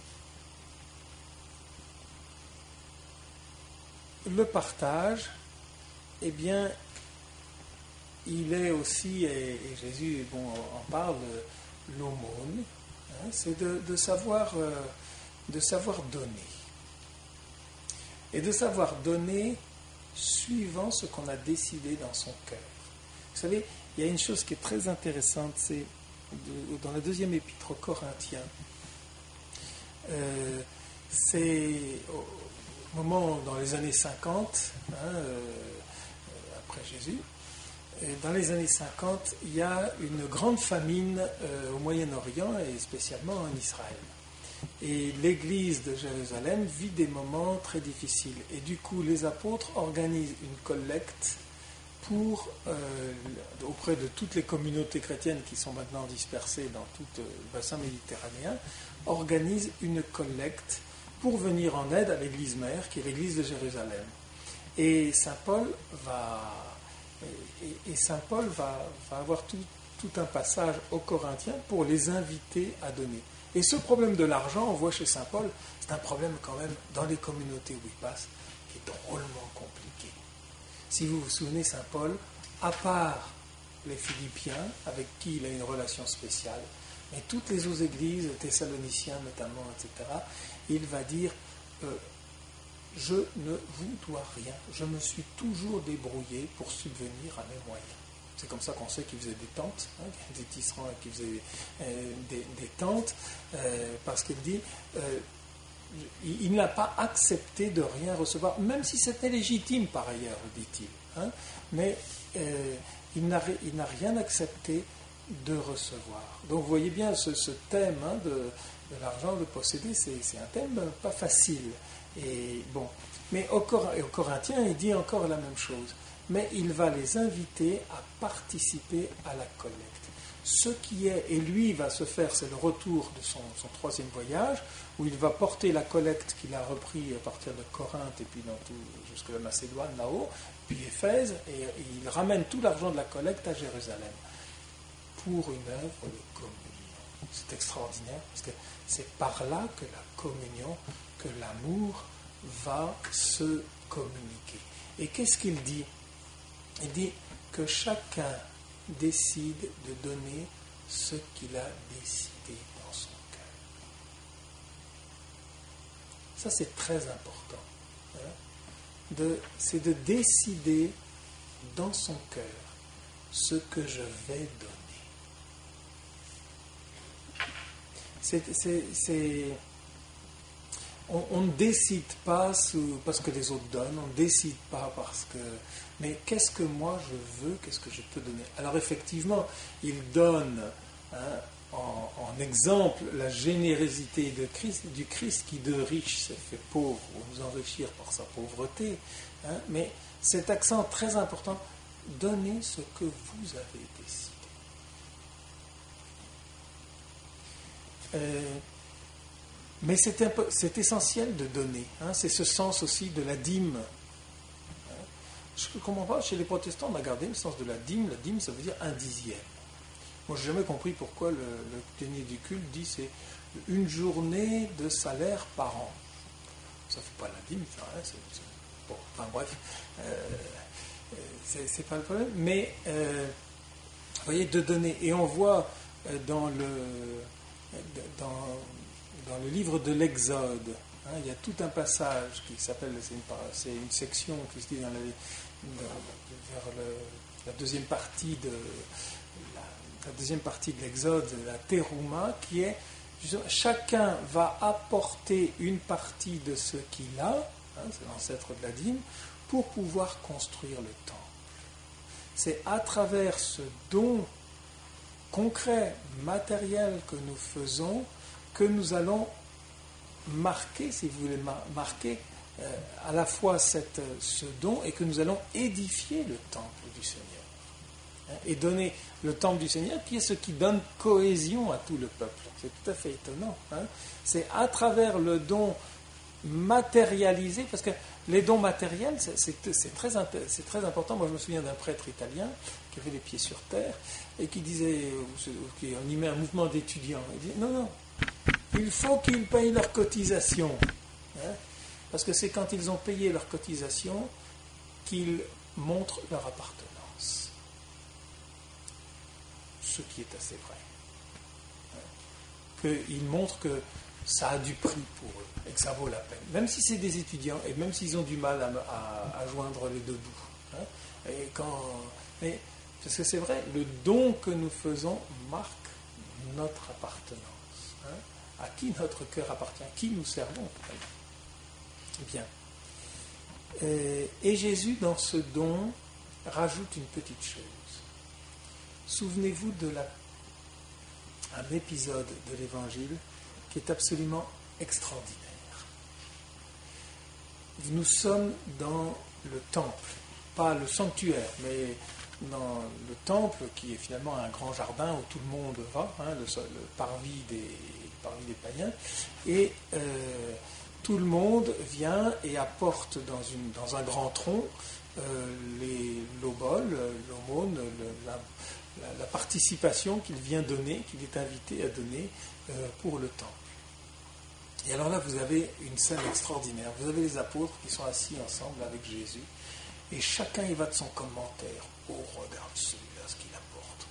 Le partage, eh bien, il est aussi, et, et Jésus bon, en parle, l'aumône, hein, c'est de, de, savoir, euh, de savoir donner. Et de savoir donner suivant ce qu'on a décidé dans son cœur. Vous savez, il y a une chose qui est très intéressante, c'est De, dans la deuxième épître aux Corinthiens, euh, c'est au moment, dans les années cinquante, hein, euh, après Jésus, et dans les années cinquante, il y a une grande famine euh, au Moyen-Orient et spécialement en Israël. Et l'église de Jérusalem vit des moments très difficiles. Et du coup, les apôtres organisent une collecte pour, euh, auprès de toutes les communautés chrétiennes qui sont maintenant dispersées dans tout le bassin méditerranéen, organise une collecte pour venir en aide à l'église mère, qui est l'église de Jérusalem. Et Saint Paul va, et, et Saint Paul va, va avoir tout, tout un passage aux Corinthiens pour les inviter à donner. Et ce problème de l'argent, on voit chez Saint Paul, c'est un problème quand même dans les communautés où il passe, qui est drôlement compliqué. Si vous vous souvenez, Saint Paul, à part les Philippiens, avec qui il a une relation spéciale, mais toutes les autres églises, les Thessaloniciens notamment, et cetera, il va dire euh, « Je ne vous dois rien, je me suis toujours débrouillé pour subvenir à mes moyens. » C'est comme ça qu'on sait qu'il faisait des tentes, hein, des tisserands qui faisaient euh, des, des tentes, euh, parce qu'il dit euh, il, il n'a pas accepté de rien recevoir, même si c'était légitime par ailleurs, dit-il. Hein, mais euh, il, n'a, il n'a rien accepté de recevoir. Donc vous voyez bien ce, ce thème hein, de, de l'argent, de posséder, c'est, c'est un thème pas facile. Et bon, mais au, au Corinthiens, il dit encore la même chose. Mais il va les inviter à participer à la collecte. Ce qui est, et lui va se faire, c'est le retour de son, son troisième voyage, où il va porter la collecte qu'il a repris à partir de Corinthe et puis dans tout, jusque la Macédoine là-haut, puis Éphèse, et, et il ramène tout l'argent de la collecte à Jérusalem pour une œuvre de communion. C'est extraordinaire, parce que c'est par là que la communion, que l'amour va se communiquer. Et qu'est-ce qu'il dit ? Il dit que chacun décide de donner ce qu'il a décidé dans son cœur. Ça, c'est très important. Hein? De, c'est de décider dans son cœur ce que je vais donner. C'est, c'est, c'est, on, on ne décide pas sous, parce que les autres donnent, on ne décide pas parce que... Mais qu'est-ce que moi je veux, qu'est-ce que je peux donner ? Alors effectivement, il donne hein, en, en exemple la générosité de Christ, du Christ qui de riche s'est fait pauvre, ou nous enrichir par sa pauvreté. Hein, mais cet accent très important, donnez ce que vous avez décidé. Euh, mais c'est, un peu, c'est essentiel de donner. Hein, c'est ce sens aussi de la dîme. Je ne comprends pas, chez les protestants, on a gardé le sens de la dîme. La dîme, ça veut dire un dixième. Moi, je n'ai jamais compris pourquoi le, le denier du culte dit c'est une journée de salaire par an. Ça ne fait pas la dîme, ça, hein, c'est, c'est, bon, enfin bref, euh, c'est, c'est pas le problème. Mais, euh, vous voyez, de donner. Et on voit dans le, dans, dans le livre de l'Exode, Hein, il y a tout un passage qui s'appelle, c'est une, c'est une section qui se dit dans la, dans, vers le, la deuxième partie de la, la deuxième partie de l'Exode, la Terouma, qui est chacun va apporter une partie de ce qu'il a, hein, c'est l'ancêtre de la dîme, pour pouvoir construire le temple. C'est à travers ce don concret, matériel que nous faisons, que nous allons marquer, si vous voulez, marquer euh, à la fois cette, ce don et que nous allons édifier le temple du Seigneur. Hein, et donner le temple du Seigneur qui est ce qui donne cohésion à tout le peuple. C'est tout à fait étonnant. Hein. C'est à travers le don matérialisé, parce que les dons matériels, c'est, c'est, c'est, très, c'est très important. Moi, je me souviens d'un prêtre italien qui avait les pieds sur terre et qui disait, on y met un mouvement d'étudiants, il dit non, non, il faut qu'ils payent leur cotisation. Hein, parce que c'est quand ils ont payé leur cotisation qu'ils montrent leur appartenance. Ce qui est assez vrai. Hein, qu'ils montrent que ça a du prix pour eux et que ça vaut la peine. Même si c'est des étudiants et même s'ils ont du mal à, à, à joindre les deux bouts. Hein, et quand, mais, parce que c'est vrai, le don que nous faisons marque notre appartenance. Hein, à qui notre cœur appartient, à qui nous servons. Bien. Et, et Jésus, dans ce don, rajoute une petite chose. Souvenez-vous de la, un épisode de l'Évangile qui est absolument extraordinaire. Nous sommes dans le temple, pas le sanctuaire, mais dans le temple qui est finalement un grand jardin où tout le monde va, hein, le, le parvis des, parvis des païens, et euh, tout le monde vient et apporte dans, une, dans un grand tronc euh, les, l'obol, l'aumône, le, la, la, la participation qu'il vient donner, qu'il est invité à donner euh, pour le temple. Et alors là, vous avez une scène extraordinaire. Vous avez les apôtres qui sont assis ensemble avec Jésus, et chacun y va de son commentaire. Oh, regarde celui-là, ce qu'il apporte.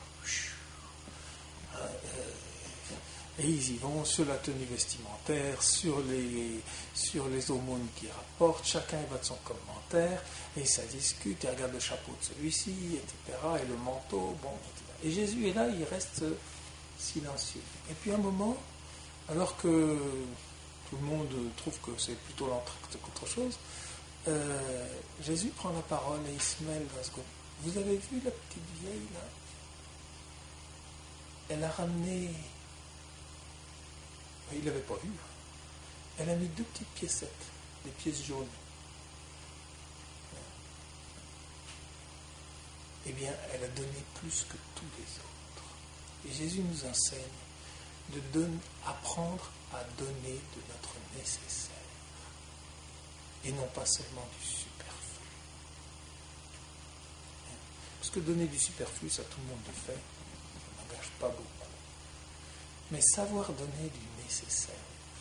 Et ils y vont sur la tenue vestimentaire, sur les, sur les aumônes qu'ils rapportent. Chacun y va de son commentaire, et ça discute, et regarde le chapeau de celui-ci, et cetera, et le manteau, bon, et cetera. Et Jésus est là, il reste silencieux. Et puis un moment, alors que tout le monde trouve que c'est plutôt l'entracte qu'autre chose, euh, Jésus prend la parole et il se mêle dans ce groupe. Vous avez vu la petite vieille là? Elle a ramené... Il ne l'avait pas vu. Elle a mis deux petites piécettes, des pièces jaunes. Eh bien, elle a donné plus que tous les autres. Et Jésus nous enseigne de donner, apprendre à donner de notre nécessaire. Et non pas seulement du superflu. Parce que donner du superflu, ça tout le monde le fait, ça n'engage pas beaucoup. Mais savoir donner du nécessaire,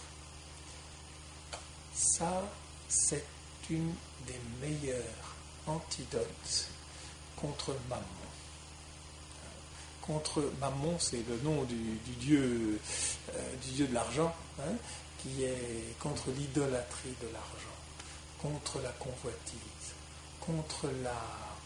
ça, c'est une des meilleures antidotes contre Mammon. Contre Mammon, c'est le nom du, du, dieu, euh, du dieu de l'argent, hein, qui est contre l'idolâtrie de l'argent, contre la convoitise, contre la,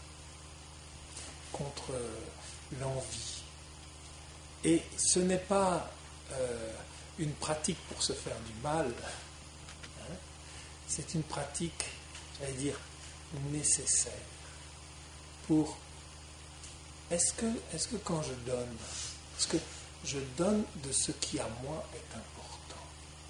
contre l'envie. Et ce n'est pas euh, une pratique pour se faire du mal, hein, c'est une pratique, j'allais dire, nécessaire pour... Est-ce que, est-ce que quand je donne, est-ce que je donne de ce qui à moi est important?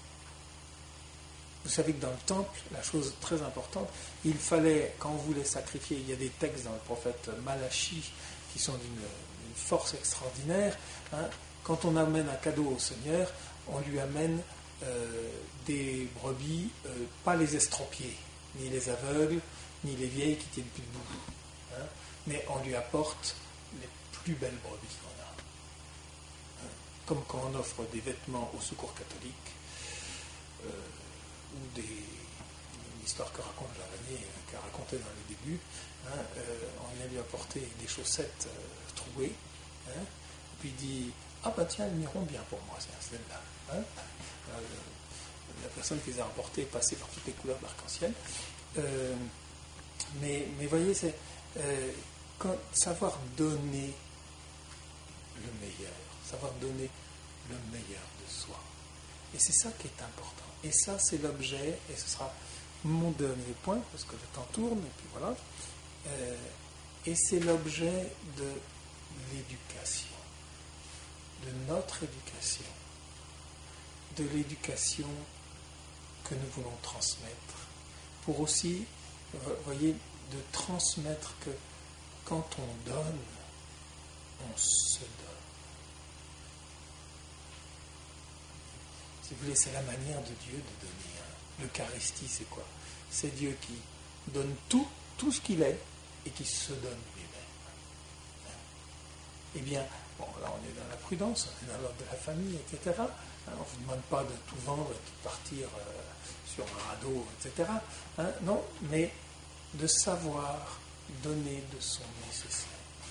Vous savez que dans le temple, la chose très importante, il fallait, quand on voulait sacrifier, il y a des textes dans le prophète Malachi qui sont d'une, d'une force extraordinaire, hein, quand on amène un cadeau au Seigneur, on lui amène euh, des brebis, euh, pas les estropiés, ni les aveugles, ni les vieilles qui tiennent plus debout, hein, mais on lui apporte les plus belles brebis qu'on a. Hein, comme quand on offre des vêtements au secours catholique, euh, ou des, une histoire que raconte Lavanier, qu'a raconté dans les débuts, hein, euh, on vient lui apporter des chaussettes euh, trouées, hein, puis il dit « Ah ben tiens, elles m'iront bien pour moi, c'est celle-là. Hein. » la personne qui les a rapportés est passée par toutes les couleurs de l'arc-en-ciel. Euh, mais, mais voyez, c'est euh, quand, savoir donner le meilleur, savoir donner le meilleur de soi. Et c'est ça qui est important. Et ça, c'est l'objet, et ce sera mon dernier point, parce que le temps tourne, et puis voilà. Euh, et c'est l'objet de l'éducation, de notre éducation, de l'éducation que nous voulons transmettre, pour aussi, vous voyez, de transmettre que quand on donne, on se donne. Si vous voulez, c'est la manière de Dieu de donner. Hein. L'Eucharistie, c'est quoi? C'est Dieu qui donne tout, tout ce qu'il est, et qui se donne lui-même. Eh bien, bon, là on est dans la prudence, on est dans l'ordre de la famille, et cetera. Hein, on ne vous demande pas de tout vendre et de partir euh, sur un radeau, et cetera. Hein, non, mais de savoir donner de son nécessaire.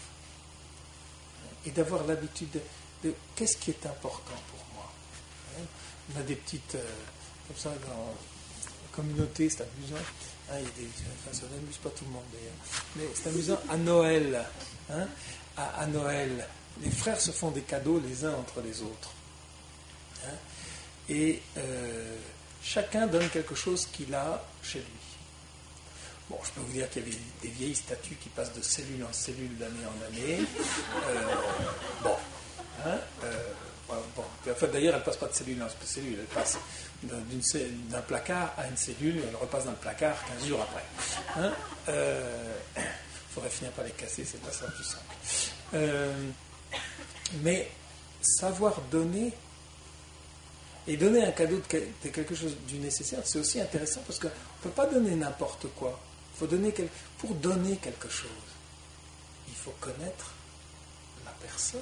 Et d'avoir l'habitude de, de qu'est-ce qui est important pour moi. Hein, on a des petites, euh, comme ça, dans la communauté, c'est amusant. Hein, il y a des, enfin, ça n'amuse pas tout le monde d'ailleurs. Mais c'est amusant, à Noël, hein, à, à Noël, les frères se font des cadeaux les uns entre les autres. Hein, et euh, chacun donne quelque chose qu'il a chez lui. Bon, je peux vous dire qu'il y avait des vieilles statues qui passent de cellule en cellule d'année en année. Euh, bon. Hein, euh, bon. En fait, d'ailleurs, elle ne passe pas de cellule en cellule, elle passe d'un, d'un placard à une cellule, elle repasse dans le placard quinze jours après. Il hein, euh, faudrait finir par les casser, c'est pas ça le plus simple. Euh, mais savoir donner, et donner un cadeau de quelque chose du nécessaire, c'est aussi intéressant parce qu'on ne peut pas donner n'importe quoi. Il faut donner quel... Pour donner quelque chose, il faut connaître la personne.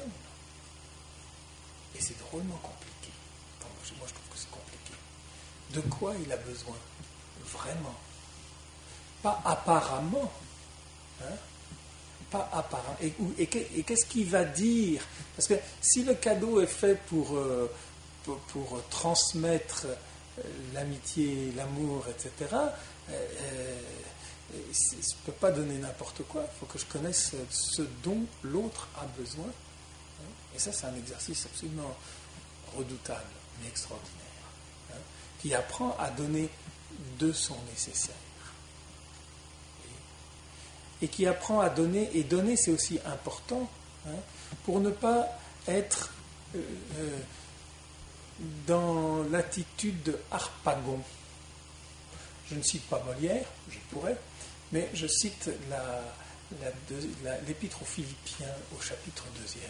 Et c'est drôlement compliqué. Enfin, moi, je trouve que c'est compliqué. De quoi il a besoin? Vraiment. Pas apparemment. Hein? Pas apparemment. Et, et, et qu'est-ce qu'il va dire? Parce que si le cadeau est fait pour, euh, pour, pour transmettre l'amitié, l'amour, et cetera, euh, je ne peux pas donner n'importe quoi. Il faut que je connaisse ce dont l'autre a besoin. Et ça, c'est un exercice absolument redoutable, mais extraordinaire, hein, qui apprend à donner de son nécessaire. Et qui apprend à donner, et donner, c'est aussi important, hein, pour ne pas être euh, euh, dans l'attitude de harpagon. Je ne cite pas Molière, je pourrais, mais je cite la, la, la, l'Épître aux Philippiens au chapitre deuxième.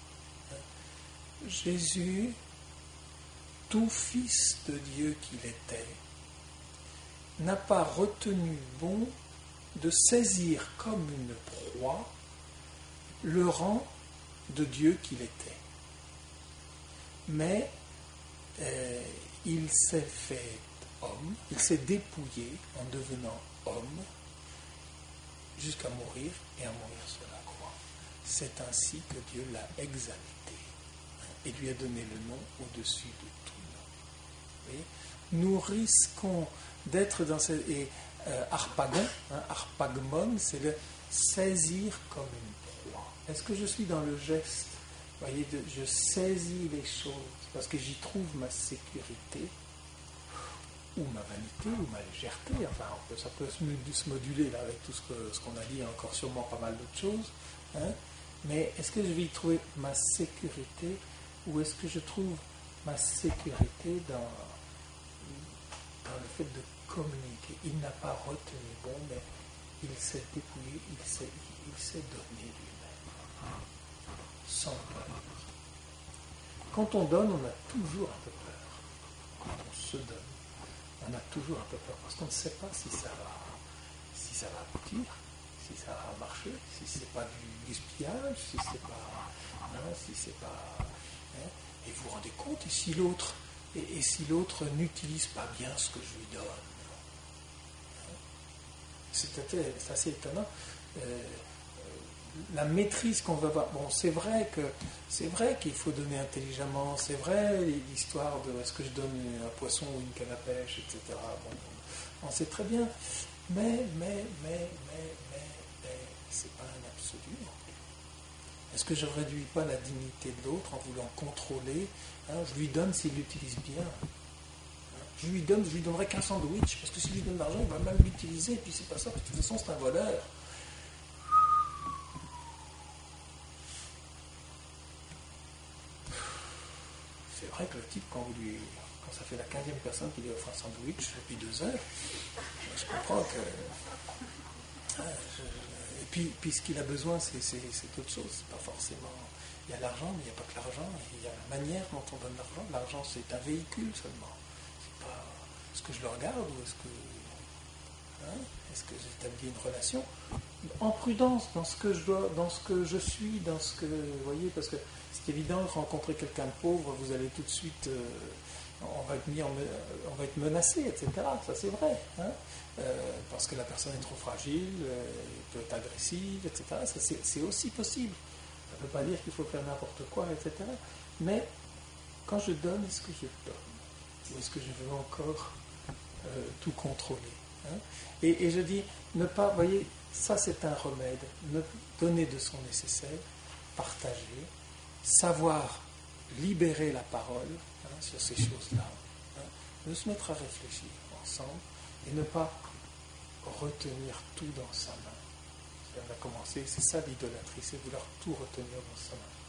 Jésus, tout fils de Dieu qu'il était, n'a pas retenu bon de saisir comme une proie le rang de Dieu qu'il était. Mais euh, il s'est fait homme, il s'est dépouillé en devenant homme jusqu'à mourir et à mourir sur la croix. C'est ainsi que Dieu l'a exalté et lui a donné le nom au-dessus de tout nom. Nous risquons d'être dans ce... Et euh, harpagon, hein, harpagmon, c'est le saisir comme une proie. Est-ce que je suis dans le geste, voyez, de, je saisis les choses parce que j'y trouve ma sécurité ou ma vanité ou ma légèreté, enfin on peut, ça peut se moduler là avec tout ce, que, ce qu'on a dit, il y a encore sûrement pas mal d'autres choses, hein, mais est-ce que je vais y trouver ma sécurité ou est-ce que je trouve ma sécurité dans, dans le fait de communiquer? Il n'a pas retenu bon, mais il s'est dépouillé, il s'est, il s'est donné lui-même, sans peur. Quand on donne, on a toujours un peu peur. Quand on se donne, on a toujours un peu peur, parce qu'on ne sait pas si ça va, si ça va aboutir, si ça va marcher, si c'est pas du gaspillage, si c'est pas, hein, si c'est pas, hein, et vous vous rendez compte, et si l'autre, et, et si l'autre n'utilise pas bien ce que je lui donne, hein, c'est, c'est assez étonnant. Euh, la maîtrise qu'on va avoir. Bon, c'est vrai que c'est vrai qu'il faut donner intelligemment, c'est vrai l'histoire de est-ce que je donne un poisson ou une canne à pêche, et cetera. Bon, on sait très bien, mais, mais, mais, mais, mais, mais c'est pas un absolu non plus. Est-ce que je ne réduis pas la dignité de l'autre en voulant contrôler, hein, je lui donne s'il l'utilise bien. Je lui donne, je lui donnerai qu'un sandwich, parce que si je lui donne de l'argent, il va mal l'utiliser, et puis c'est pas ça, parce que de toute façon c'est un voleur. C'est vrai que le type, quand, vous lui, quand ça fait la quinzième personne qui lui offre un sandwich depuis deux heures, je comprends que... Hein, je, et puis, puis ce qu'il a besoin, c'est, c'est, c'est autre chose, c'est pas forcément... Il y a l'argent, mais il n'y a pas que l'argent, il y a la manière dont on donne l'argent. L'argent, c'est un véhicule seulement. C'est pas... Est-ce que je le regarde ou est-ce que... Hein, est-ce que j'établis une relation en prudence dans ce que je dois, dans ce que je suis, dans ce que... Vous voyez, parce que c'est évident, rencontrer quelqu'un de pauvre, vous allez tout de suite... Euh, on, va être mis en, on va être menacé, et cetera. Ça, c'est vrai. Hein, euh, parce que la personne est trop fragile, euh, peut être agressive, et cetera. Ça, c'est, c'est aussi possible. Ça ne veut pas dire qu'il faut faire n'importe quoi, et cetera. Mais quand je donne, est-ce que je donne? Ou est-ce que je veux encore euh, tout contrôler, hein? et, et je dis, ne pas, vous voyez, ça c'est un remède. Ne donner de son nécessaire, partager, savoir libérer la parole, hein, sur ces choses-là, hein, de se mettre à réfléchir ensemble et ne pas retenir tout dans sa main. On a commencé, c'est ça l'idolâtrie, c'est vouloir tout retenir dans sa main.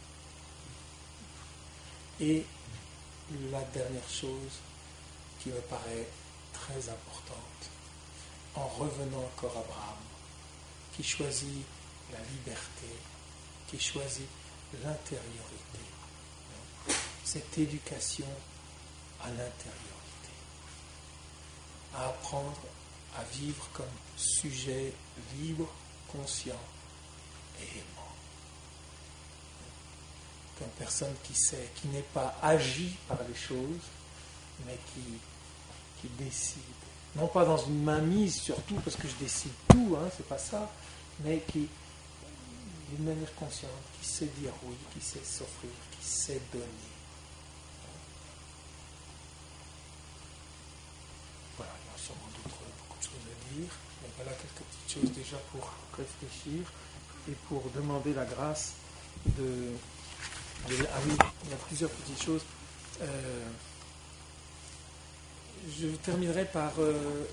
Et la dernière chose qui me paraît très importante, en revenant encore à Abraham, qui choisit la liberté, qui choisit l'intériorité, cette éducation à l'intériorité, à apprendre à vivre comme sujet libre, conscient et aimant. Comme personne qui sait, qui n'est pas agi par les choses, mais qui, qui décide. Non pas dans une mainmise surtout, parce que je décide tout, hein, c'est pas ça, mais qui, d'une manière consciente, qui sait dire oui, qui sait s'offrir, qui sait donner. Voilà, il y a sûrement d'autres, beaucoup de choses à dire, mais voilà quelques petites choses déjà pour réfléchir et pour demander la grâce de... de ah oui, il y a plusieurs petites choses. Euh, je terminerai par euh,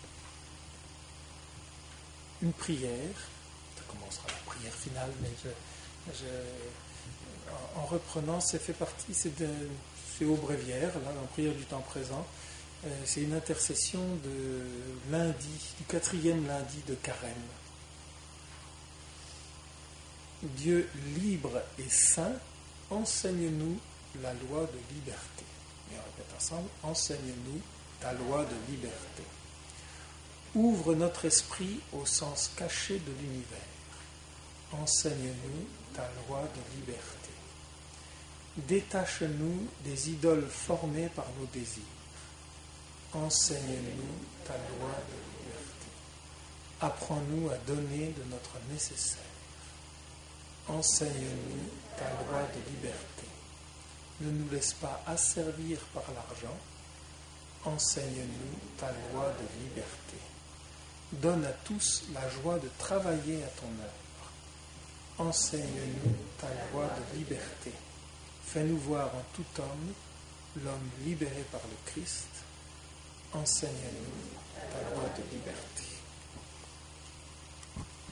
une prière. Ça commencera la prière finale, mais je, je, en, en reprenant, c'est fait partie, c'est, de, c'est au bréviaire, là, en prière du temps présent. Euh, c'est une intercession de lundi, du quatrième lundi de Carême. Dieu libre et saint, enseigne-nous la loi de liberté. Et on répète ensemble, enseigne-nous ta loi de liberté. Ouvre notre esprit au sens caché de l'univers. Enseigne-nous ta loi de liberté. Détache-nous des idoles formées par nos désirs. Enseigne-nous ta loi de liberté. Apprends-nous à donner de notre nécessaire. Enseigne-nous ta loi de liberté. Ne nous laisse pas asservir par l'argent. Enseigne-nous ta loi de liberté. Donne à tous la joie de travailler à ton œuvre. Enseigne-nous ta loi de liberté. Fais-nous voir en tout homme l'homme libéré par le Christ. Enseigne-nous ta loi de liberté.